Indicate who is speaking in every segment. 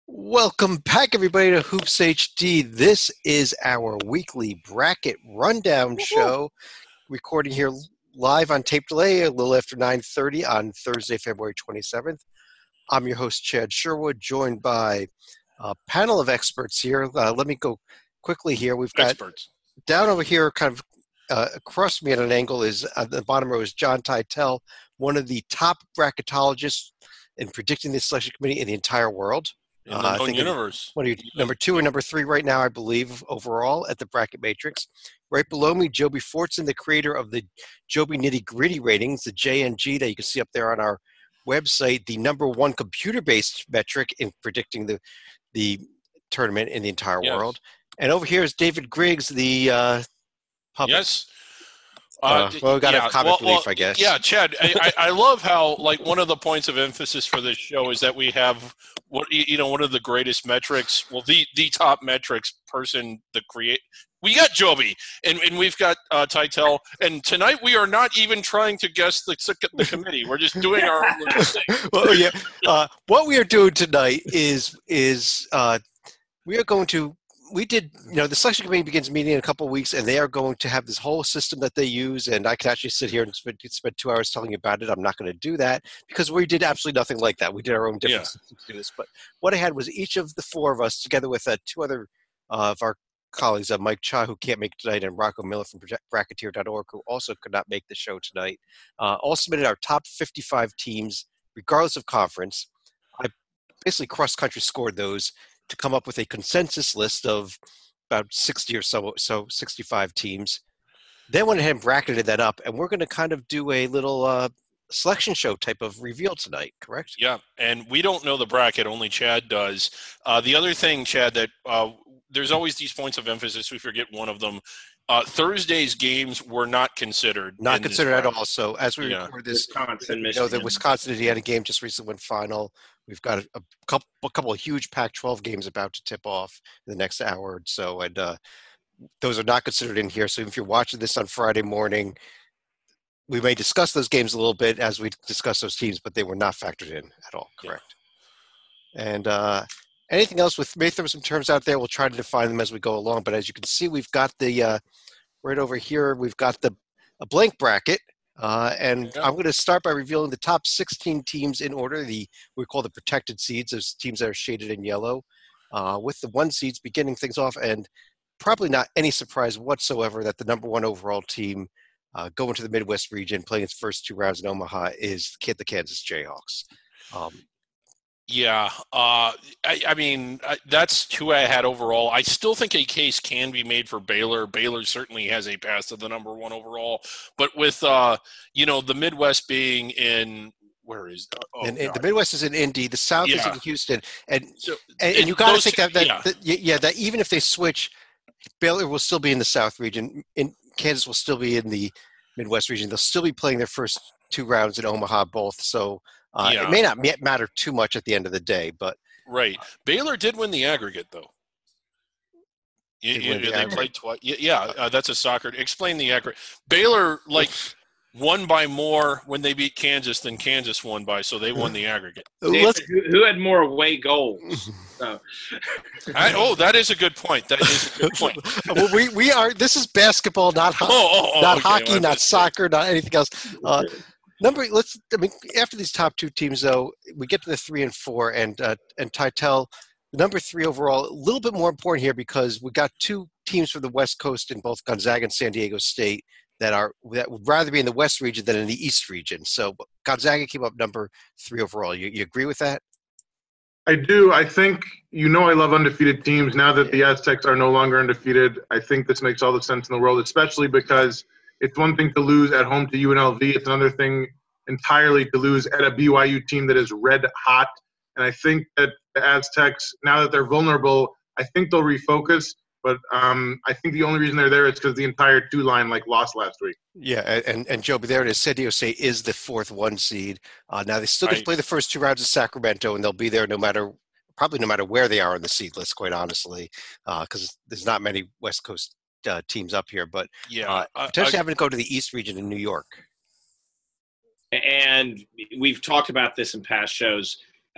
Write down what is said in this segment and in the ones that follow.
Speaker 1: Welcome back, everybody, to Hoops HD. This is our weekly bracket rundown show, recording here live on tape delay a little after 9:30 on Thursday, February 27th. I'm your host, Chad Sherwood, joined by a panel of experts here. Let me go quickly here. We've got
Speaker 2: Experts.
Speaker 1: down over here, kind of across me at an angle, is the bottom row is John Teitel, one of the top bracketologists in predicting the selection committee in the entire world.
Speaker 2: In the known universe.
Speaker 1: What are you, number 2 or number 3 right now, I believe, overall at the Bracket Matrix. Right below me, Joby Fortson, the creator of the Joby Nitty Gritty ratings, the JNG that you can see up there on our website, the number one computer-based metric in predicting the tournament in the entire world. And over here is David Griggs, the puppet.
Speaker 2: Yes.
Speaker 1: Well, we got to have comic relief, I guess.
Speaker 2: Yeah, Chad, I love how, like, one of the points of emphasis for this show is that we have one of the greatest metrics, the top metrics person to create. We got Joby, and we've got Teitel, and tonight we are not even trying to guess the committee. We're just doing our own little thing.
Speaker 1: Well, yeah. What we are doing tonight is we are going to. We did, the selection committee begins meeting in a couple of weeks, and they are going to have this whole system that they use. And I could actually sit here and spend 2 hours telling you about it. I'm not going to do that because we did absolutely nothing like that. We did our own different systems to do this. But what I had was each of the four of us, together with 2 other of our colleagues, Mike Cha, who can't make it tonight, and Rocco Miller from Bracketeer.org, who also could not make the show tonight, all submitted our top 55 teams, regardless of conference. I basically cross-country scored those to come up with a consensus list of about 60 or so 65 teams. Then went ahead and bracketed that up, and we're going to kind of do a little selection show type of reveal tonight, correct?
Speaker 2: Yeah, and we don't know the bracket, only Chad does. The other thing, Chad, that there's always these points of emphasis. We forget one of them. Thursday's games were not considered.
Speaker 1: Not considered at all. So as we record this,
Speaker 3: Wisconsin,
Speaker 1: the Wisconsin Indiana game just recently went final. We've got a couple of huge Pac-12 games about to tip off in the next hour or so, and those are not considered in here. So if you're watching this on Friday morning, we may discuss those games a little bit as we discuss those teams, but they were not factored in at all. Correct. Yeah. And anything else may throw some terms out there. We'll try to define them as we go along. But as you can see, we've got the right over here. We've got a blank bracket. I'm going to start by revealing the top 16 teams in order. We call the protected seeds, those teams that are shaded in yellow, with the 1 seeds beginning things off. And probably not any surprise whatsoever that the number 1 overall team going to the Midwest region, playing its first 2 rounds in Omaha, is the Kansas Jayhawks.
Speaker 2: I mean, that's who I had overall. I still think a case can be made for Baylor. Baylor certainly has a pass to the number 1 overall. But with, the Midwest being in – where is
Speaker 1: the Midwest is in Indy. The South is in Houston. And you got to think that even if they switch, Baylor will still be in the South region. Kansas will still be in the Midwest region. They'll still be playing their first 2 rounds in Omaha both. So – it may not matter too much at the end of the day, but
Speaker 2: right. Baylor did win the aggregate, though. They played twice. That's a soccer. Explain the aggregate. Baylor won by more when they beat Kansas than Kansas won by, so they won the aggregate.
Speaker 3: Who had more away goals?
Speaker 2: That is a good point. That is a good point.
Speaker 1: Well, we are. This is basketball, not hockey, not soccer, not anything else. After these top 2 teams, though, we get to the 3 and 4, and Teitel, number 3 overall, a little bit more important here because we got 2 teams from the West Coast in both Gonzaga and San Diego State that would rather be in the West region than in the East region. So Gonzaga came up number 3 overall. You agree with that?
Speaker 4: I do. I think I love undefeated teams. Now that the Aztecs are no longer undefeated, I think this makes all the sense in the world, especially because it's one thing to lose at home to UNLV. It's another thing entirely to lose at a BYU team that is red hot. And I think that the Aztecs, now that they're vulnerable, I think they'll refocus. But I think the only reason they're there is because the entire 2 line lost last week.
Speaker 1: Yeah, and Joe, but there it is. San Diego State is the 4th 1 seed. Now they still get to play the first 2 rounds of Sacramento, and they'll be there no matter where they are on the seed list, quite honestly, because there's not many West Coast teams up here. But potentially having to go to the East region in New York.
Speaker 3: And we've talked about this in past shows.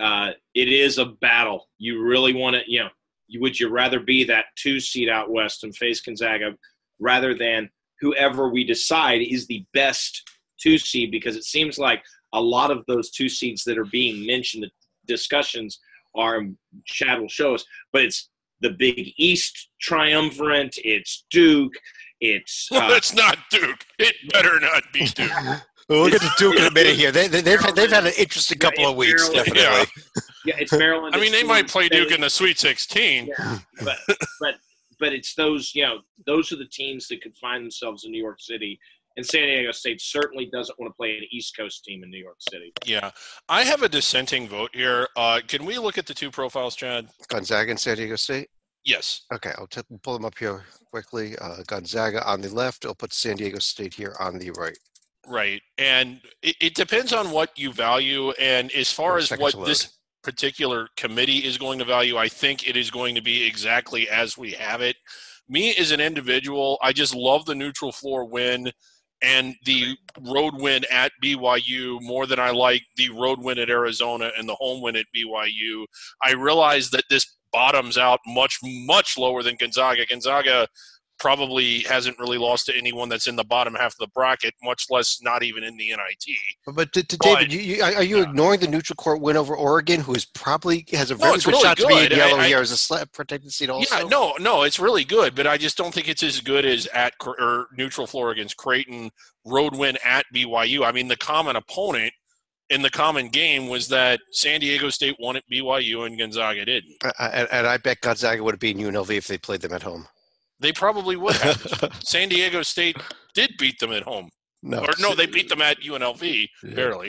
Speaker 3: it is a battle. You really want to, would you rather be that 2 seed out west and face Gonzaga rather than whoever we decide is the best 2 seed? Because it seems like a lot of those 2 seeds that are being mentioned, the discussions are, Chad will show us, but it's the Big East triumvirate. It's Duke. It's
Speaker 2: it's not Duke. It better not be Duke.
Speaker 1: We'll get to Duke in a minute here. They've had an interesting couple of weeks,
Speaker 3: Maryland.
Speaker 1: definitely.
Speaker 3: Yeah, it's Maryland.
Speaker 2: I mean,
Speaker 3: it's
Speaker 2: they might play
Speaker 3: State.
Speaker 2: Duke in the Sweet 16.
Speaker 3: Yeah, but it's those, those are the teams that could find themselves in New York City. And San Diego State certainly doesn't want to play an East Coast team in New York City.
Speaker 2: Yeah. I have a dissenting vote here. Can we look at the 2 profiles, Chad?
Speaker 1: Gonzaga and San Diego State?
Speaker 2: Yes.
Speaker 1: Okay, I'll pull them up here quickly. Gonzaga on the left. I'll put San Diego State here on the right.
Speaker 2: Right. And it depends on what you value. And as far as what this particular committee is going to value, I think it is going to be exactly as we have it. Me as an individual, I just love the neutral floor win and the road win at BYU more than I like the road win at Arizona and the home win at BYU. I realize that this bottoms out much, much lower than Gonzaga. Gonzaga probably hasn't really lost to anyone that's in the bottom half of the bracket, much less not even in the NIT.
Speaker 1: But David, are you ignoring the neutral court win over Oregon, who is probably has a very good shot to be in yellow here as a protected seat also?
Speaker 2: Yeah, no, it's really good, but I just don't think it's as good as or neutral floor against Creighton, road win at BYU. I mean, the common opponent in the common game was that San Diego State won at BYU and Gonzaga didn't.
Speaker 1: And I bet Gonzaga would have beaten UNLV if they played them at home.
Speaker 2: They probably would have. San Diego State did beat them at home. No, they beat them at UNLV, barely.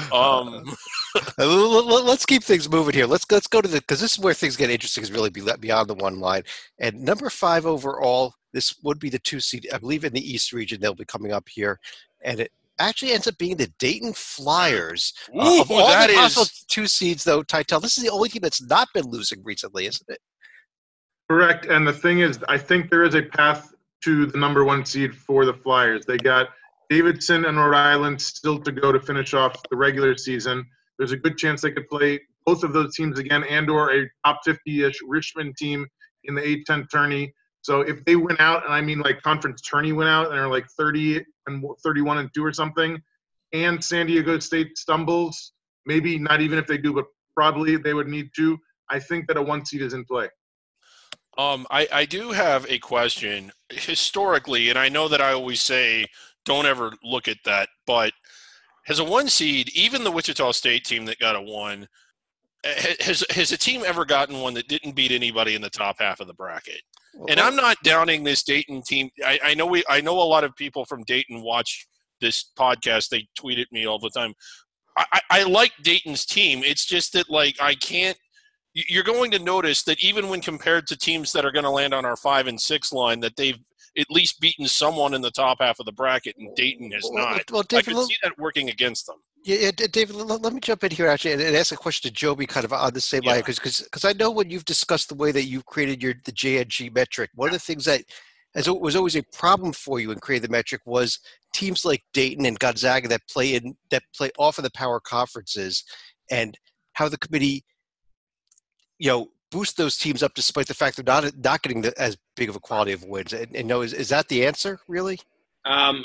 Speaker 1: Let's keep things moving here. Let's go to because this is where things get interesting, is really beyond the one line. And number 5 overall, this would be the 2 seed, I believe, in the East region. They'll be coming up here. And it actually ends up being the Dayton Flyers. Of all the possible 2 seeds, though, Titel, this is the only team that's not been losing recently, isn't it?
Speaker 4: Correct. And the thing is, I think there is a path to the number 1 seed for the Flyers. They got Davidson and Rhode Island still to go to finish off the regular season. There's a good chance they could play both of those teams again, and or a top 50-ish Richmond team in the A-10 tourney. So if they win out, and I mean like conference tourney win out, and are like 30 and 31 and 2 or something, and San Diego State stumbles, maybe not even if they do, but probably they would need to, I think that a 1 seed is in play.
Speaker 2: I do have a question. Historically, and I know that I always say don't ever look at that, but has a 1 seed, even the Wichita State team that got a 1, has a team ever gotten one that didn't beat anybody in the top half of the bracket? And I'm not downing this Dayton team. I know a lot of people from Dayton watch this podcast. They tweet at me all the time. I like Dayton's team. It's just that, like, I can't. You're going to notice that even when compared to teams that are going to land on our 5 and 6 line, that they've at least beaten someone in the top half of the bracket, and Dayton has not. Well, David, I could see that working against them.
Speaker 1: Yeah, David, let me jump in here actually and ask a question to Joby kind of on the same line, because I know when you've discussed the way that you've created the JNG metric, one of the things that was always a problem for you in creating the metric was teams like Dayton and Gonzaga that play off of the power conferences, and how the committee boost those teams up despite the fact they're not getting as big of a quality of wins. And is that the answer, really?
Speaker 3: I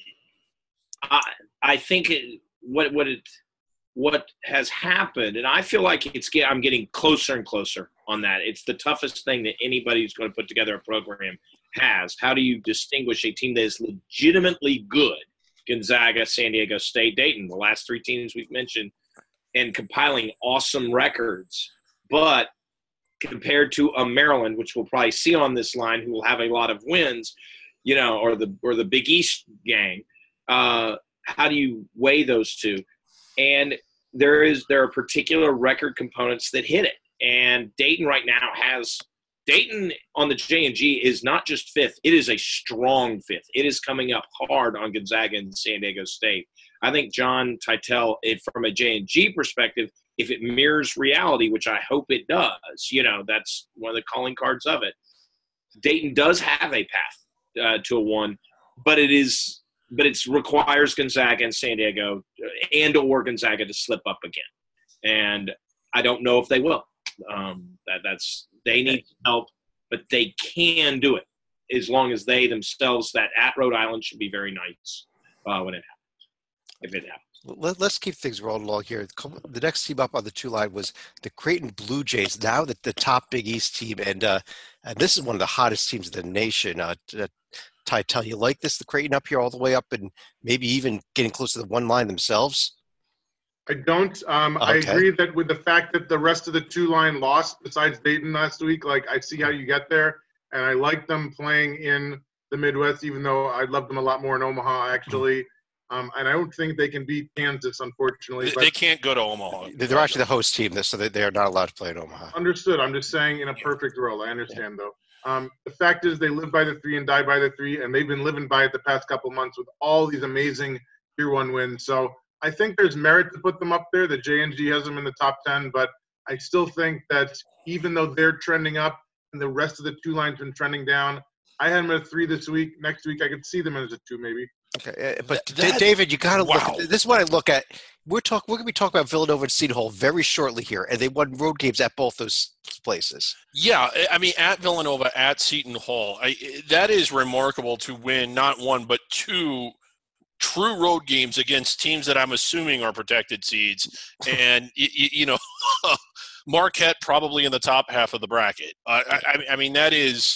Speaker 3: think what has happened, and I feel like I'm getting closer and closer on that. It's the toughest thing that anybody who's going to put together a program has. How do you distinguish a team that is legitimately good? Gonzaga, San Diego State, Dayton, the last 3 teams we've mentioned, and compiling awesome records. But compared to a Maryland, which we'll probably see on this line, who will have a lot of wins, or the Big East gang, how do you weigh those two? And there are particular record components that hit it. And Dayton right now Dayton on the J&G is not just 5th. It is a strong 5th. It is coming up hard on Gonzaga and San Diego State. I think John Titel, from a J&G perspective, if it mirrors reality, which I hope it does, that's one of the calling cards of it. Dayton does have a path to a 1, but it requires Gonzaga and San Diego or Gonzaga to slip up again. And I don't know if they will. They need help, but they can do it as long as they themselves, that at Rhode Island should be very nice when it happens, if it happens.
Speaker 1: Let's keep things rolling along here. The next team up on the 2 line was the Creighton Blue Jays, now the top Big East team, and this is one of the hottest teams in the nation. Ty, you like this? The Creighton up here all the way up and maybe even getting close to the 1 line themselves?
Speaker 4: I don't. I agree that with the fact that the rest of the 2 line lost besides Dayton last week, like I see how you get there, and I like them playing in the Midwest, even though I love them a lot more in Omaha, actually. And I don't think they can beat Kansas, unfortunately.
Speaker 2: They can't go to Omaha.
Speaker 1: They're actually the host team, so they are not allowed to play in Omaha.
Speaker 4: Understood. I'm just saying in a perfect world. I understand, though. The fact is they live by the 3 and die by the 3, and they've been living by it the past couple months with all these amazing Tier 1 wins. So I think there's merit to put them up there. The J&G has them in the top 10, but I still think that even though they're trending up and the rest of the 2 lines been trending down, I had them at a 3 this week. Next week I could see them as a 2 maybe.
Speaker 1: Okay, but David, you got to look at this. Is what I look at. We're going to be talking about Villanova and Seton Hall very shortly here, and they won road games at both those places.
Speaker 2: Yeah, I mean, at Villanova, at Seton Hall, that is remarkable to win not 1 but 2 true road games against teams that I'm assuming are protected seeds, and Marquette probably in the top half of the bracket. I mean, that is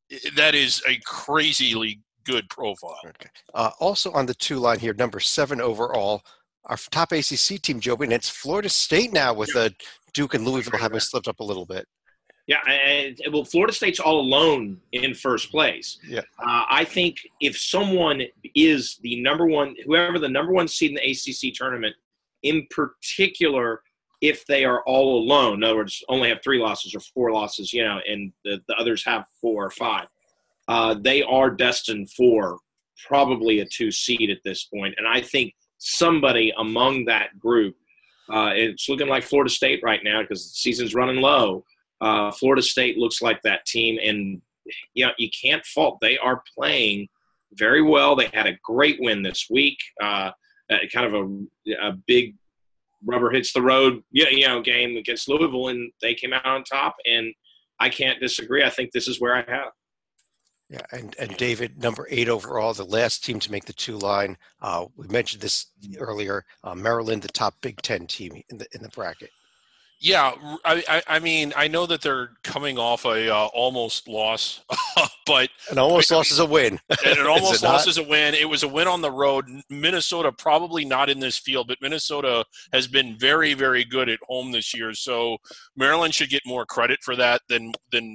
Speaker 2: a crazily good profile.
Speaker 1: Okay. Also on the 2 line here, number 7 overall, our top ACC team, Joby, and it's Florida State now with Duke and Louisville having slipped up a little bit.
Speaker 3: Yeah, well, Florida State's all alone in first place.
Speaker 1: Yeah,
Speaker 3: I think if someone is the number 1, whoever the number 1 seed in the ACC tournament, in particular, if they are all alone, in other words, only have 3 losses or 4 losses, and the others have 4 or 5. They are destined for probably a 2 seed at this point. And I think somebody among that group, it's looking like Florida State right now because the season's running low. Florida State looks like that team. And, you can't fault. They are playing very well. They had a great win this week, kind of a big rubber hits the road game against Louisville, and they came out on top. And I can't disagree. I think this is where I have.
Speaker 1: Yeah, and David, number 8 overall, the last team to make the 2 line. We mentioned this earlier. Maryland, the top Big Ten team in the bracket.
Speaker 2: Yeah, I mean, I know that they're coming off a almost loss, but
Speaker 1: an almost loss is a win.
Speaker 2: And an almost loss is a win. It was a win on the road. Minnesota probably not in this field, but Minnesota has been very, very good at home this year. So Maryland should get more credit for that than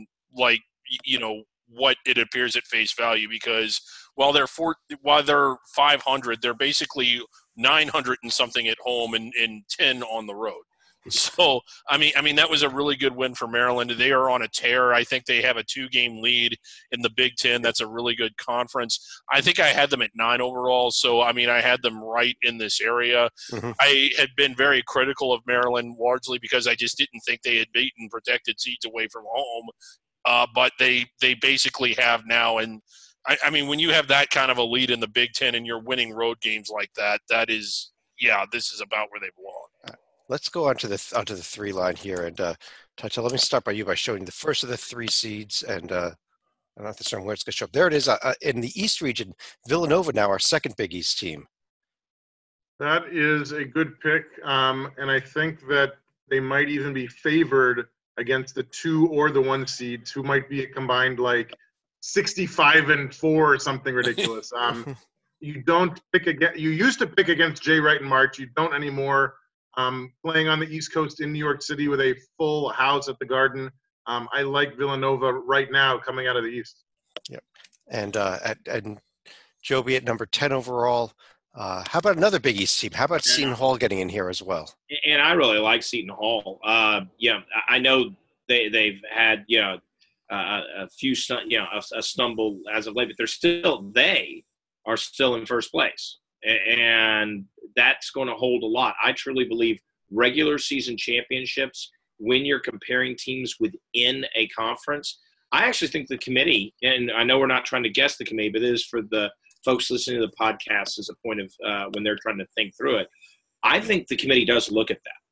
Speaker 2: what it appears at face value, because while they're 500, they're basically 900 and something at home and 10 on the road. So, I mean, that was a really good win for Maryland. They are on a tear. I think they have a 2-game lead in the Big Ten. That's a really good conference. I think I had them at 9 overall. So, I mean, I had them right in this area. Mm-hmm. I had been very critical of Maryland largely because I just didn't think they had beaten protected seats away from home. But they basically have now. And, I mean, when you have that kind of a lead in the Big Ten and you're winning road games like that, this is about where they belong.
Speaker 1: Let's go onto the 3 line here, and Tacha, let me start by showing the first of the 3 seeds, and I don't have to start where it's going to show up. There it is in the East region. Villanova now our second Big East team.
Speaker 4: That is a good pick, and I think that they might even be favored against the 2 or the 1 seeds, who might be a combined 65-4 or something ridiculous. You don't pick against. You used to pick against Jay Wright in March. You don't anymore. Playing on the East Coast in New York City with a full house at the Garden. I like Villanova right now coming out of the East.
Speaker 1: Yep. And Joby at number 10 overall. How about another Big East team? How about Seton Hall getting in here as well?
Speaker 3: And I really like Seton Hall. I know they've had a few a stumble as of late, but they are still in first place. And that's going to hold a lot. I truly believe regular season championships, when you're comparing teams within a conference, I actually think the committee, and I know we're not trying to guess the committee, but it is for the folks listening to the podcast as a point of when they're trying to think through it. I think the committee does look at that.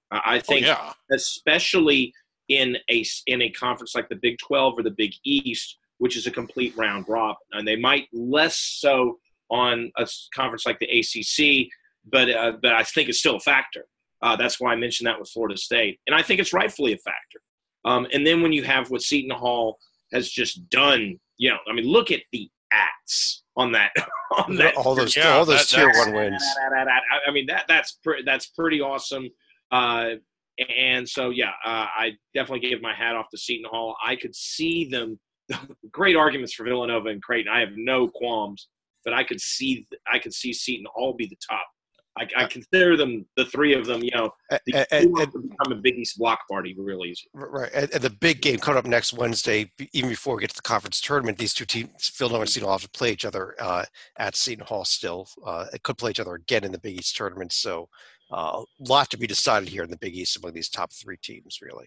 Speaker 3: I think,
Speaker 2: yeah.
Speaker 3: especially in a conference like the Big 12 or the Big East, which is a complete round robin, and they might less so on a conference like the ACC, but I think it's still a factor. That's why I mentioned that with Florida State, and I think it's rightfully a factor. And then when you have what Seton Hall has just done, I mean, look at the ats on that.
Speaker 1: All those tier one wins.
Speaker 3: I mean, that's pretty awesome. And so, I definitely gave my hat off to Seton Hall. I could see them. Great arguments for Villanova and Creighton. I have no qualms, but I could see Seton Hall be the top. I consider them, the three of them, become a Big East block party real easy.
Speaker 1: Right. And the big game coming up next Wednesday, even before we get to the conference tournament, these two teams, Villanova and Seton Hall, have to play each other at Seton Hall still. It could play each other again in the Big East tournament. So a lot to be decided here in the Big East among these top three teams, really.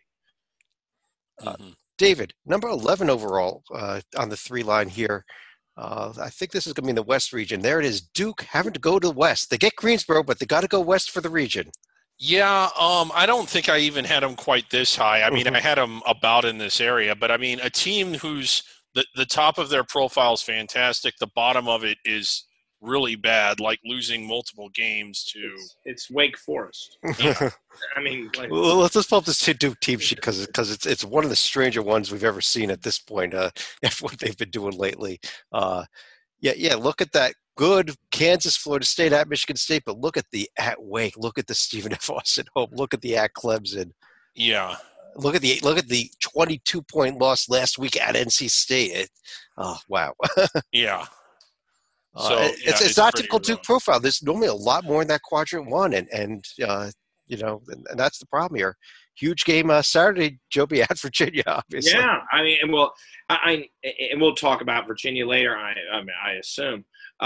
Speaker 1: David, number 11 overall on the 3 line here. I think this is going to be in the West region. There it is, Duke having to go to the West. They get Greensboro, but they got to go West for the region.
Speaker 2: Yeah, I don't think I even had them quite this high. I mean, I had them about in this area, but I mean, a team whose the top of their profile is fantastic. The bottom of it is really bad, like losing multiple games to
Speaker 3: it's Wake Forest. Yeah. I mean,
Speaker 1: well, let's just pull up this Duke team sheet because it's one of the stranger ones we've ever seen at this point. After what they've been doing lately, look at that. Good Kansas, Florida State, at Michigan State, but look at the at Wake. Look at the Stephen F. Austin Hope. Look at the at Clemson.
Speaker 2: Yeah.
Speaker 1: Look at the 22-point loss last week at NC State. Wow.
Speaker 2: Yeah.
Speaker 1: So it's not typical Duke profile. There's normally a lot more in that quadrant one, and that's the problem here. Huge game Saturday, Joby, at Virginia, obviously.
Speaker 3: Yeah, I mean, and we'll talk about Virginia later. I assume,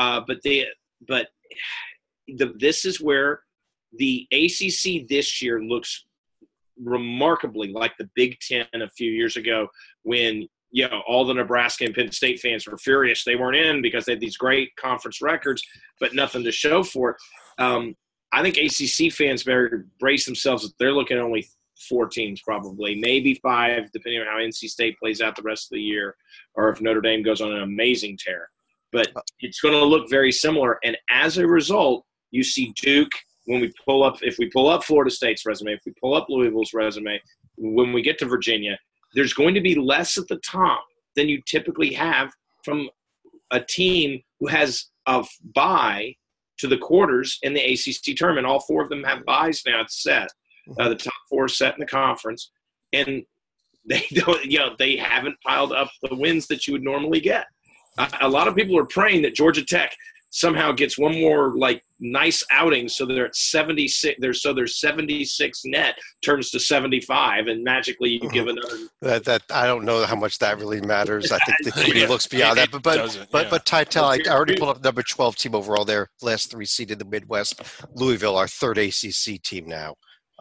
Speaker 3: this is where the ACC this year looks remarkably like the Big Ten a few years ago when. All the Nebraska and Penn State fans were furious they weren't in because they had these great conference records, but nothing to show for it. I think ACC fans better brace themselves. They're looking at only 4 teams probably, maybe 5, depending on how NC State plays out the rest of the year or if Notre Dame goes on an amazing tear. But it's going to look very similar. And as a result, you see Duke, if we pull up Florida State's resume, if we pull up Louisville's resume, when we get to Virginia – there's going to be less at the top than you typically have from a team who has a bye to the quarters in the ACC tournament. All 4 of them have byes now. It's set. The top 4 set in the conference. And they don't, they haven't piled up the wins that you would normally get. A lot of people are praying that Georgia Tech somehow gets one more nice outing so they're at 76. There's 76 net turns to 75, and magically you give another.
Speaker 1: That I don't know how much that really matters. I think the committee looks beyond that. But Title, I already pulled up number 12 team overall. Their last 3 seeded in the Midwest. Louisville, our 3rd ACC team now.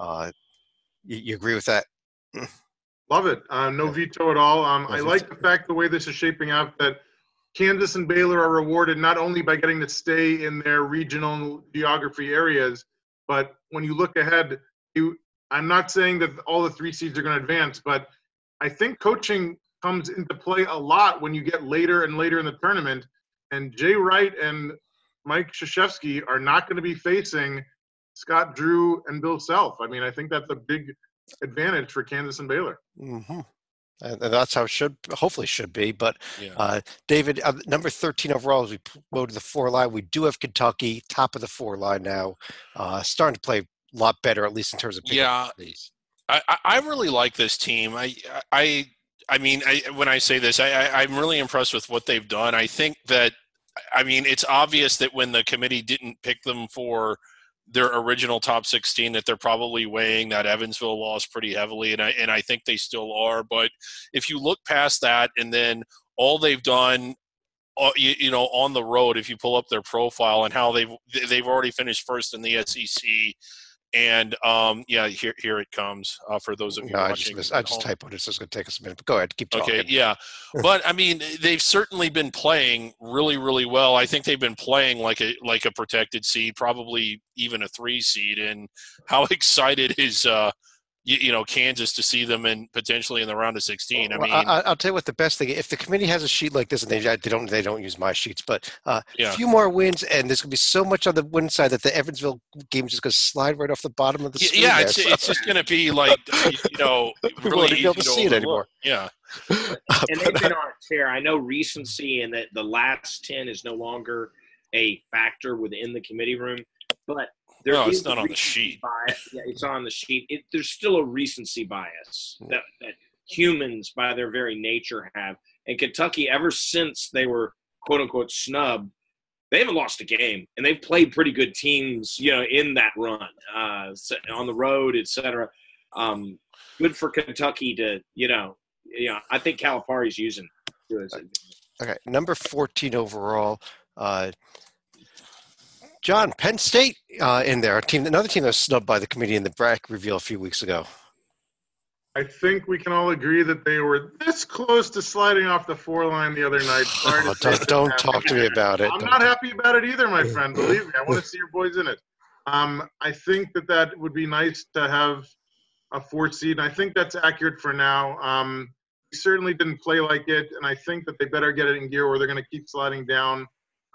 Speaker 1: You agree with that?
Speaker 4: Love it. No veto at all. I like the fact the way this is shaping out that Kansas and Baylor are rewarded not only by getting to stay in their regional geography areas, but when you look ahead, I'm not saying that all the 3 seeds are going to advance, but I think coaching comes into play a lot when you get later and later in the tournament. And Jay Wright and Mike Krzyzewski are not going to be facing Scott Drew and Bill Self. I mean, I think that's a big advantage for Kansas and Baylor.
Speaker 1: Mm-hmm. And that's how it hopefully should be. But David, number 13 overall, as we go to the 4 line, we do have Kentucky, top of the 4 line now, starting to play a lot better, at least in terms of
Speaker 2: I really like this team. I mean, when I say this, I'm really impressed with what they've done. I think that, it's obvious that when the committee didn't pick them for their original top 16 that they're probably weighing that Evansville loss pretty heavily, and I think they still are. But if you look past that, and then all they've done, on the road, if you pull up their profile and how they've already finished first in the SEC, And yeah, here it comes for those of you watching.
Speaker 1: I just typoed it, so it's going to take us a minute. But go ahead, keep talking.
Speaker 2: Okay, yeah. But I mean, they've certainly been playing really, really well. I think they've been playing like a protected seed, probably even a 3 seed. And how excited is Kansas to see them potentially in the round of 16? I mean,
Speaker 1: I'll tell you what the best thing. If the committee has a sheet like this, and they don't use my sheets, but a few more wins, and there's going to be so much on the win side that the Evansville game is just going to slide right off the bottom of the screen.
Speaker 2: Yeah, it's just going to be like
Speaker 1: we
Speaker 2: really
Speaker 1: won't be able to see it anymore.
Speaker 2: Yeah.
Speaker 3: And they've been on a tear. I know recency and that the last 10 is no longer a factor within the committee room, but
Speaker 2: it's not on the sheet.
Speaker 3: Bias. Yeah, it's on the sheet. There's still a recency bias that humans, by their very nature, have. And Kentucky, ever since they were "quote unquote" snubbed, they haven't lost a game, and they've played pretty good teams, in that run, on the road, etc. Good for Kentucky to, I think Calipari's using it.
Speaker 1: Okay, number 14 overall. John, Penn State in there, another team that was snubbed by the committee in the bracket reveal a few weeks ago.
Speaker 4: I think we can all agree that they were this close to sliding off the 4 line the other night.
Speaker 1: Don't talk to me about it.
Speaker 4: I'm not happy about it either, my friend. Believe me, I want to see your boys in it. I think that would be nice to have a 4 seed, and I think that's accurate for now. We certainly didn't play like it, and I think that they better get it in gear or they're going to keep sliding down.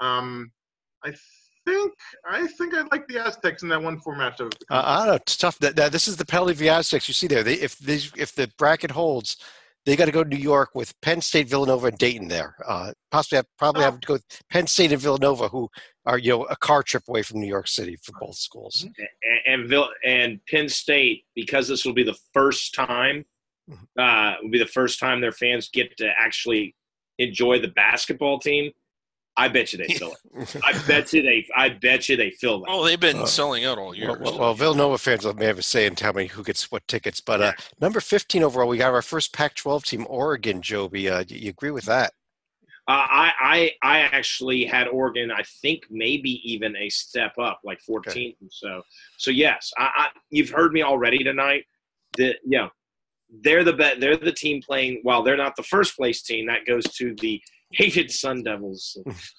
Speaker 4: I think I'd like the Aztecs in that 1-4 matchup.
Speaker 1: I don't know. It's tough. This is the penalty of the Aztecs. You see there. If the bracket holds, they got to go to New York with Penn State, Villanova, and Dayton there. Probably have to go with Penn State and Villanova, who are a car trip away from New York City for both schools.
Speaker 3: And Penn State, because this will be the first time, their fans get to actually enjoy the basketball team. I bet you they fill it. I bet you they fill it.
Speaker 2: Oh, they've been selling out all year.
Speaker 1: Well, Villanova fans may have a say in who gets what tickets. But number 15 overall, we got our first Pac-12 team, Oregon. Joby, do you agree with that?
Speaker 3: I actually had Oregon. I think maybe even a step up, like 14th or so. So yes, you've heard me already tonight. They're the team playing. While they're not the first place team, that goes to the hated Sun Devils.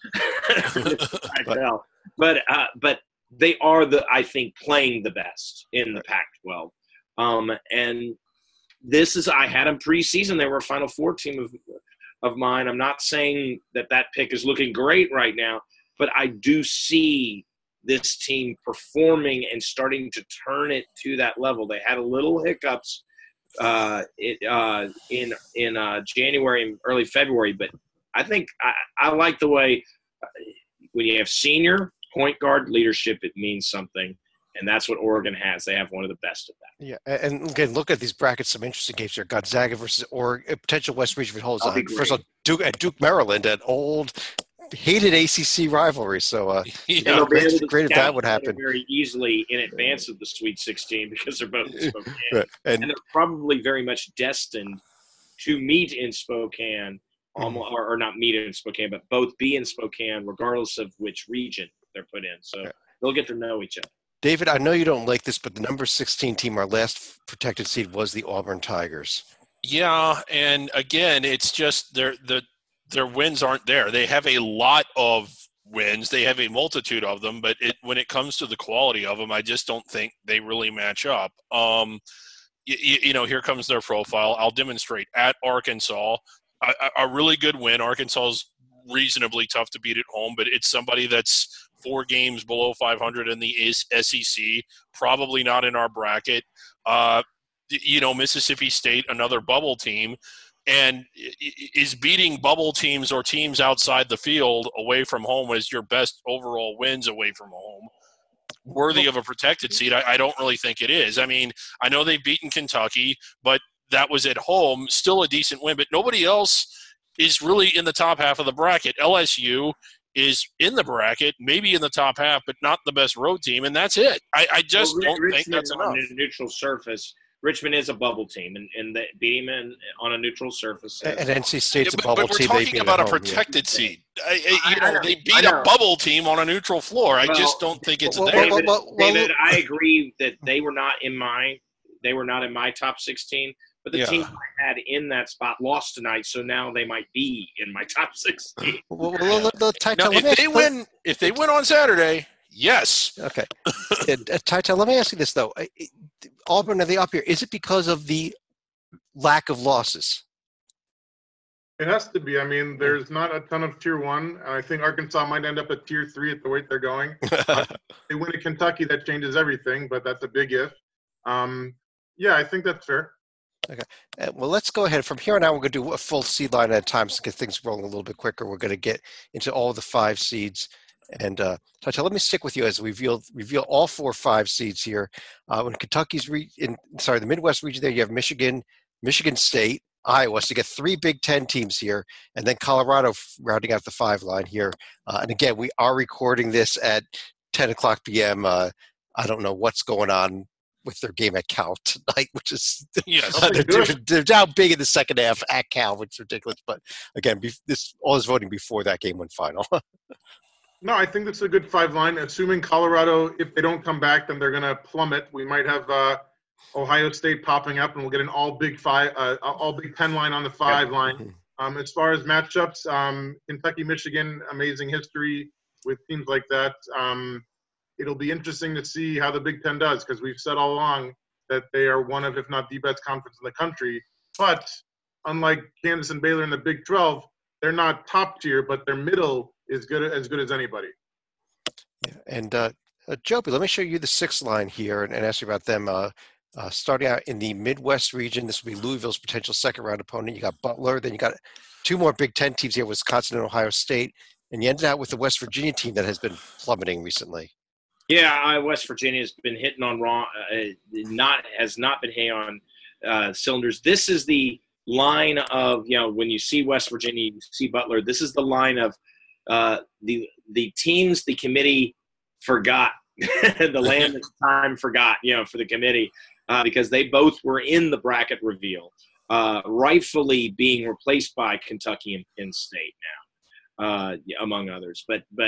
Speaker 3: I tell. But they are I think playing the best in the Pac-12. And this is, I had them preseason. They were a Final Four team of mine. I'm not saying that pick is looking great right now, but I do see this team performing and starting to turn it to that level. They had a little hiccups in January and early February, but I think I like the way when you have senior point guard leadership, it means something, and that's what Oregon has. They have one of the best of that.
Speaker 1: Yeah, and again, look at these brackets. Some interesting games here. Gonzaga versus Oregon, potential West Region holds on. First of all, Duke, Maryland, an old hated ACC rivalry. So great if that would happen
Speaker 3: very easily in advance of the Sweet 16 because they're both in Spokane,
Speaker 1: right. And
Speaker 3: they're probably very much destined to meet in Spokane. Or not meet in Spokane, but both be in Spokane, regardless of which region they're put in. So they'll get to know each other.
Speaker 1: David, I know you don't like this, but the number 16 team, our last protected seed, was the Auburn Tigers.
Speaker 2: Yeah, and again, it's just their wins aren't there. They have a lot of wins. They have a multitude of them, but when it comes to the quality of them, I just don't think they really match up. Here comes their profile. I'll demonstrate. At Arkansas, a really good win. Arkansas is reasonably tough to beat at home, but it's somebody that's 4 games below 500 in the SEC, probably not in our bracket. Mississippi State, another bubble team, and is beating bubble teams or teams outside the field away from home as your best overall wins away from home worthy of a protected seed? I don't really think it is. I mean, I know they've beaten Kentucky, but that was at home, still a decent win, but nobody else is really in the top half of the bracket. LSU is in the bracket, maybe in the top half, but not the best road team, and that's it. I just don't think that's enough.
Speaker 3: On a neutral surface Richmond is a bubble team, and they beat him on a neutral surface.
Speaker 1: And NC State's a bubble
Speaker 2: but we're
Speaker 1: team.
Speaker 2: talking about a protected seed. They beat a bubble team on a neutral floor. I just don't think it's there.
Speaker 3: David, I agree that they were not in my top 16. But the team I had in that spot lost tonight, so now they might be in my top 16.
Speaker 2: If they win on Saturday, yes.
Speaker 1: Okay. Ty, let me ask you this, though. Auburn, are they up here? Is it because of the lack of losses?
Speaker 4: It has to be. I mean, there's not a ton of Tier 1. I think Arkansas might end up at Tier 3 at the rate they're going. They win at Kentucky, that changes everything, but that's a big if. Yeah, I think that's fair.
Speaker 1: Okay. Well, let's go ahead. From here on out, we're going to do a full seed line at a time to get things rolling a little bit quicker. We're going to get into all the 5 seeds. And Tata, let me stick with you as we reveal all 4 5 seeds here. When Kentucky's the Midwest region there, you have Michigan, Michigan State, Iowa. So you get 3 Big Ten teams here, and then Colorado rounding out the 5 line here. And again, we are recording this at 10 o'clock p.m. I don't know what's going on with their game at Cal tonight, which is they're down big in the second half at Cal, which is ridiculous. But again, all this voting before that game went final.
Speaker 4: No, I think that's a good 5 line. Assuming Colorado, if they don't come back, then they're going to plummet. We might have Ohio State popping up, and we'll get an all Big 10 line on the 5 line. As far as matchups, Kentucky, Michigan, amazing history with teams like that. It'll be interesting to see how the Big Ten does, because we've said all along that they are one of, if not the best conference in the country. But unlike Kansas and Baylor in the Big 12, they're not top tier, but their middle is as good as anybody.
Speaker 1: Yeah. And Joby, let me show you the 6th line here and ask you about them. Starting out in the Midwest region, this will be Louisville's potential second-round opponent. You got Butler, then you got 2 more Big Ten teams here, Wisconsin and Ohio State, and you ended out with the West Virginia team that has been plummeting recently.
Speaker 3: Yeah, West Virginia has been hitting on has not been hitting on cylinders. This is the line of, when you see West Virginia, you see Butler. This is the line of the teams the committee forgot, the land of time forgot, for the committee, because they both were in the bracket reveal, rightfully being replaced by Kentucky and Penn State now, among others.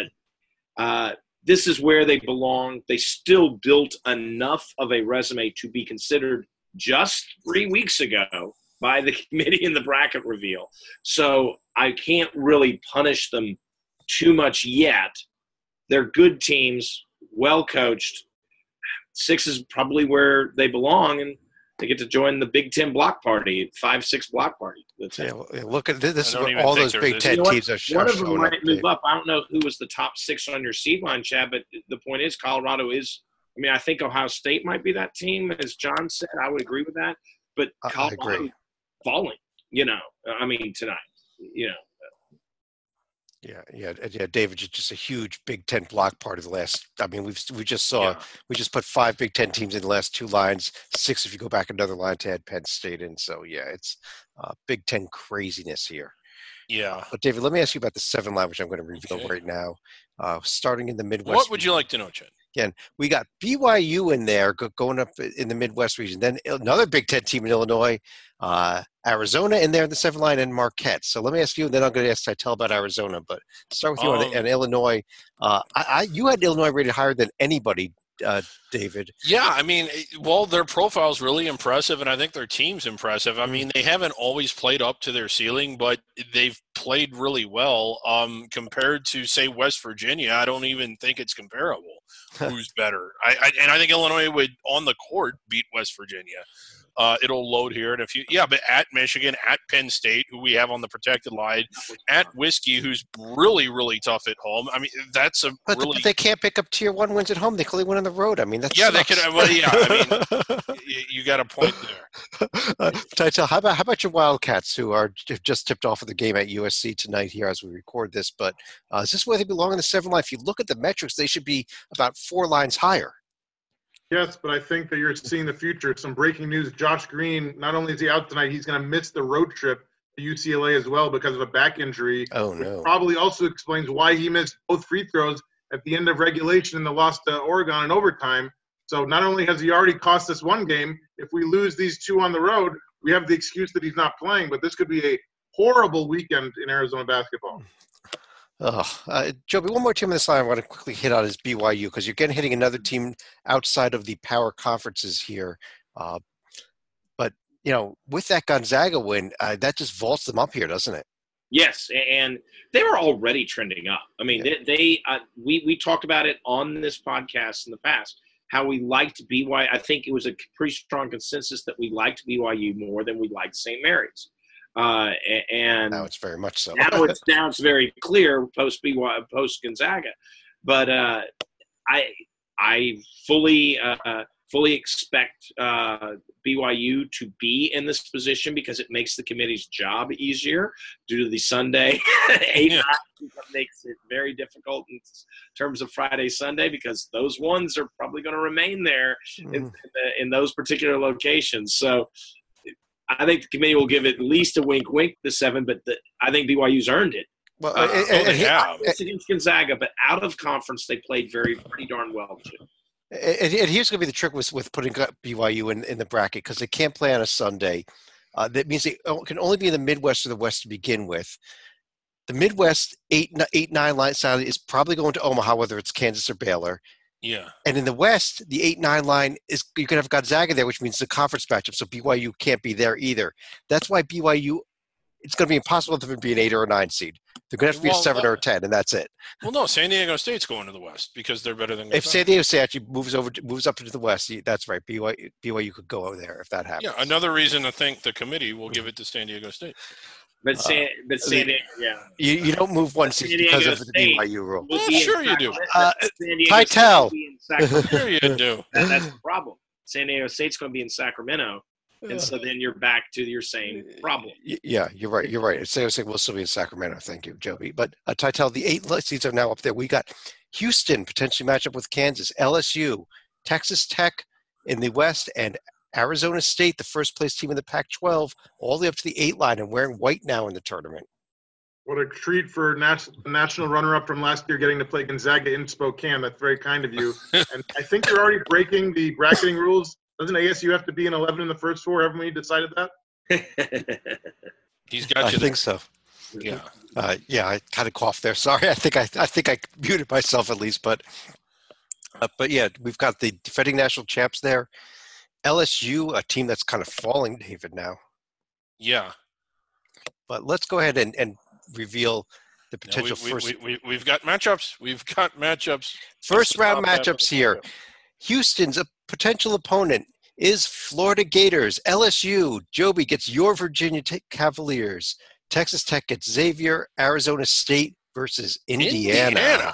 Speaker 3: But this is where they belong. They still built enough of a resume to be considered just 3 weeks ago by the committee in the bracket reveal. So I can't really punish them too much yet. They're good teams, well coached. 6 is probably where they belong, and they get to join the Big Ten block party, 5-6 block party.
Speaker 1: Look at this. Is what all those Big Ten teams are showing.
Speaker 3: One of them might move up. I don't know who was the top 6 on your seed line, Chad, but the point is Colorado is. I mean, I think Ohio State might be that team, as John said. I would agree with that. But Colorado falling, tonight,
Speaker 1: Yeah, David, just a huge Big Ten block party the last. I mean, we just put 5 Big Ten teams in the last 2 lines, 6 if you go back another line to add Penn State in. So yeah, it's Big Ten craziness here.
Speaker 2: Yeah.
Speaker 1: But David, let me ask you about the 7 line, which I'm going to reveal right now. Starting in the Midwest.
Speaker 2: What would you like to know, Chad?
Speaker 1: Again, we got BYU in there going up in the Midwest region. Then another Big Ten team in Illinois, Arizona in there in the 7 line, and Marquette. So let me ask you, and then I'm going to ask Tytel about Arizona. But start with you on Illinois. You had Illinois rated higher than anybody, David.
Speaker 2: Yeah, I mean, their profile's really impressive, and I think their team's impressive. I mean, they haven't always played up to their ceiling, but they've played really well. Compared to, say, West Virginia, I don't even think it's comparable. Who's better? I think Illinois would, on the court, beat West Virginia. It'll load here in a few. Yeah, but at Michigan, at Penn State, who we have on the protected line, at Whiskey, who's really, really tough at home. I mean, that's a
Speaker 1: but they can't pick up Tier 1 wins at home. They can only win on the road. I mean, that's
Speaker 2: they could. Well, yeah, I mean, you got a point there.
Speaker 1: Tytel, how about your Wildcats, who are just tipped off of the game at USC tonight here as we record this? But is this where they belong in the 7 line? If you look at the metrics, they should be about 4 lines higher.
Speaker 4: Yes, but I think that you're seeing the future. Some breaking news. Josh Green, not only is he out tonight, he's going to miss the road trip to UCLA as well because of a back injury.
Speaker 1: Oh, no.
Speaker 4: Probably also explains why he missed both free throws at the end of regulation in the loss to Oregon in overtime. So not only has he already cost us one game, if we lose these 2 on the road, we have the excuse that he's not playing. But this could be a horrible weekend in Arizona basketball.
Speaker 1: Joby, one more team on this line I want to quickly hit on is BYU, because you're again hitting another team outside of the power conferences here. But, with that Gonzaga win, that just vaults them up here, doesn't it?
Speaker 3: Yes, and they were already trending up. I mean, we talked about it on this podcast in the past, how we liked BYU. I think it was a pretty strong consensus that we liked BYU more than we liked St. Mary's. And
Speaker 1: now it's very much so.
Speaker 3: now it's very clear post Gonzaga, but I fully expect BYU to be in this position because it makes the committee's job easier due to the Sunday 8 makes it very difficult in terms of Friday, Sunday, because those ones are probably going to remain there in those particular locations. So I think the committee will give it at least a wink to 7, but I think BYU's earned it.
Speaker 1: Well,
Speaker 3: against Gonzaga, but out of conference, they played pretty darn well too.
Speaker 1: And here's going to be the trick with putting BYU in the bracket, because they can't play on a Sunday. That means they can only be in the Midwest or the West to begin with. The Midwest 8-9 line side is probably going to Omaha, whether it's Kansas or Baylor.
Speaker 2: Yeah. And
Speaker 1: in the West, the 8-9 line is you can have Gonzaga there, which means the conference matchup. So BYU can't be there either. That's why BYU, it's going to be impossible for them to be an 8 or a 9 seed. They're going to have to be a 7 or a 10, and that's it.
Speaker 2: Well, no, San Diego State's going to the West because they're better than Gonzaga.
Speaker 1: If San Diego State actually moves up into the West, that's right. BYU could go over there if that happens.
Speaker 2: Yeah, another reason to think the committee will give it to San Diego State.
Speaker 3: But San Diego, yeah.
Speaker 1: You don't move one seed because of the BYU rule.
Speaker 2: Sure you do.
Speaker 1: Titel.
Speaker 2: Sure you do.
Speaker 3: That's the problem. San Diego State's going to be in Sacramento. And so then you're back to your same problem.
Speaker 1: Yeah, you're right. San Diego State will still be in Sacramento. Thank you, Joby. But Titel, the 8 seeds are now up there. We got Houston potentially match up with Kansas, LSU, Texas Tech in the West, and Arizona State, the first place team in the Pac-12, all the way up to the 8 line and wearing white now in the tournament.
Speaker 4: What a treat for national runner-up from last year getting to play Gonzaga in Spokane. That's very kind of you. And I think you're already breaking the bracketing rules. Doesn't ASU have to be in 11 in the first 4? Haven't we decided that?
Speaker 2: He's got you.
Speaker 1: I think so.
Speaker 2: Yeah.
Speaker 1: I kind of coughed there. Sorry. I think I muted myself at least. But yeah, we've got the defending national champs there. LSU, a team that's kind of falling, David, now.
Speaker 2: Yeah.
Speaker 1: But let's go ahead and reveal the potential first.
Speaker 2: We've got matchups.
Speaker 1: First round matchups here. Houston's a potential opponent is Florida Gators. LSU, Joby gets your Virginia Cavaliers. Texas Tech gets Xavier. Arizona State versus Indiana.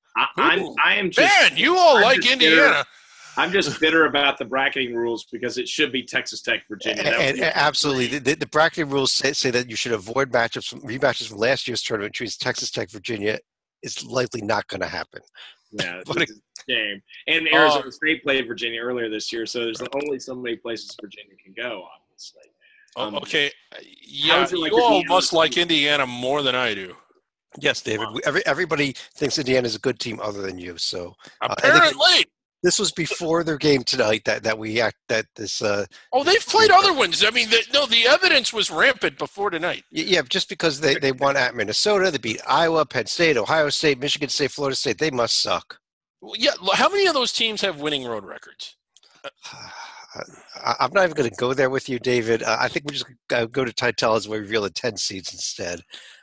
Speaker 3: I am just,
Speaker 2: man, you all like Indiana.
Speaker 3: I'm just bitter about the bracketing rules because it should be Texas Tech, Virginia.
Speaker 1: Absolutely. The bracketing rules say that you should avoid rematches from last year's tournament, which means Texas Tech, Virginia is likely not going to happen.
Speaker 3: Yeah, it's a shame. And Arizona State played Virginia earlier this year, so there's only so many places Virginia can go, obviously.
Speaker 2: Okay. Yeah, you all must like Indiana more than I do.
Speaker 1: Yes, David. Everybody thinks Indiana is a good team other than you. So
Speaker 2: apparently.
Speaker 1: This was before their game tonight they've
Speaker 2: played other ones. I mean, the evidence was rampant before tonight.
Speaker 1: Yeah, just because they won at Minnesota, they beat Iowa, Penn State, Ohio State, Michigan State, Florida State. They must suck.
Speaker 2: Yeah, how many of those teams have winning road records?
Speaker 1: I'm not even going to go there with you, David. I think we just go to Titel as we reveal the 10 seeds instead.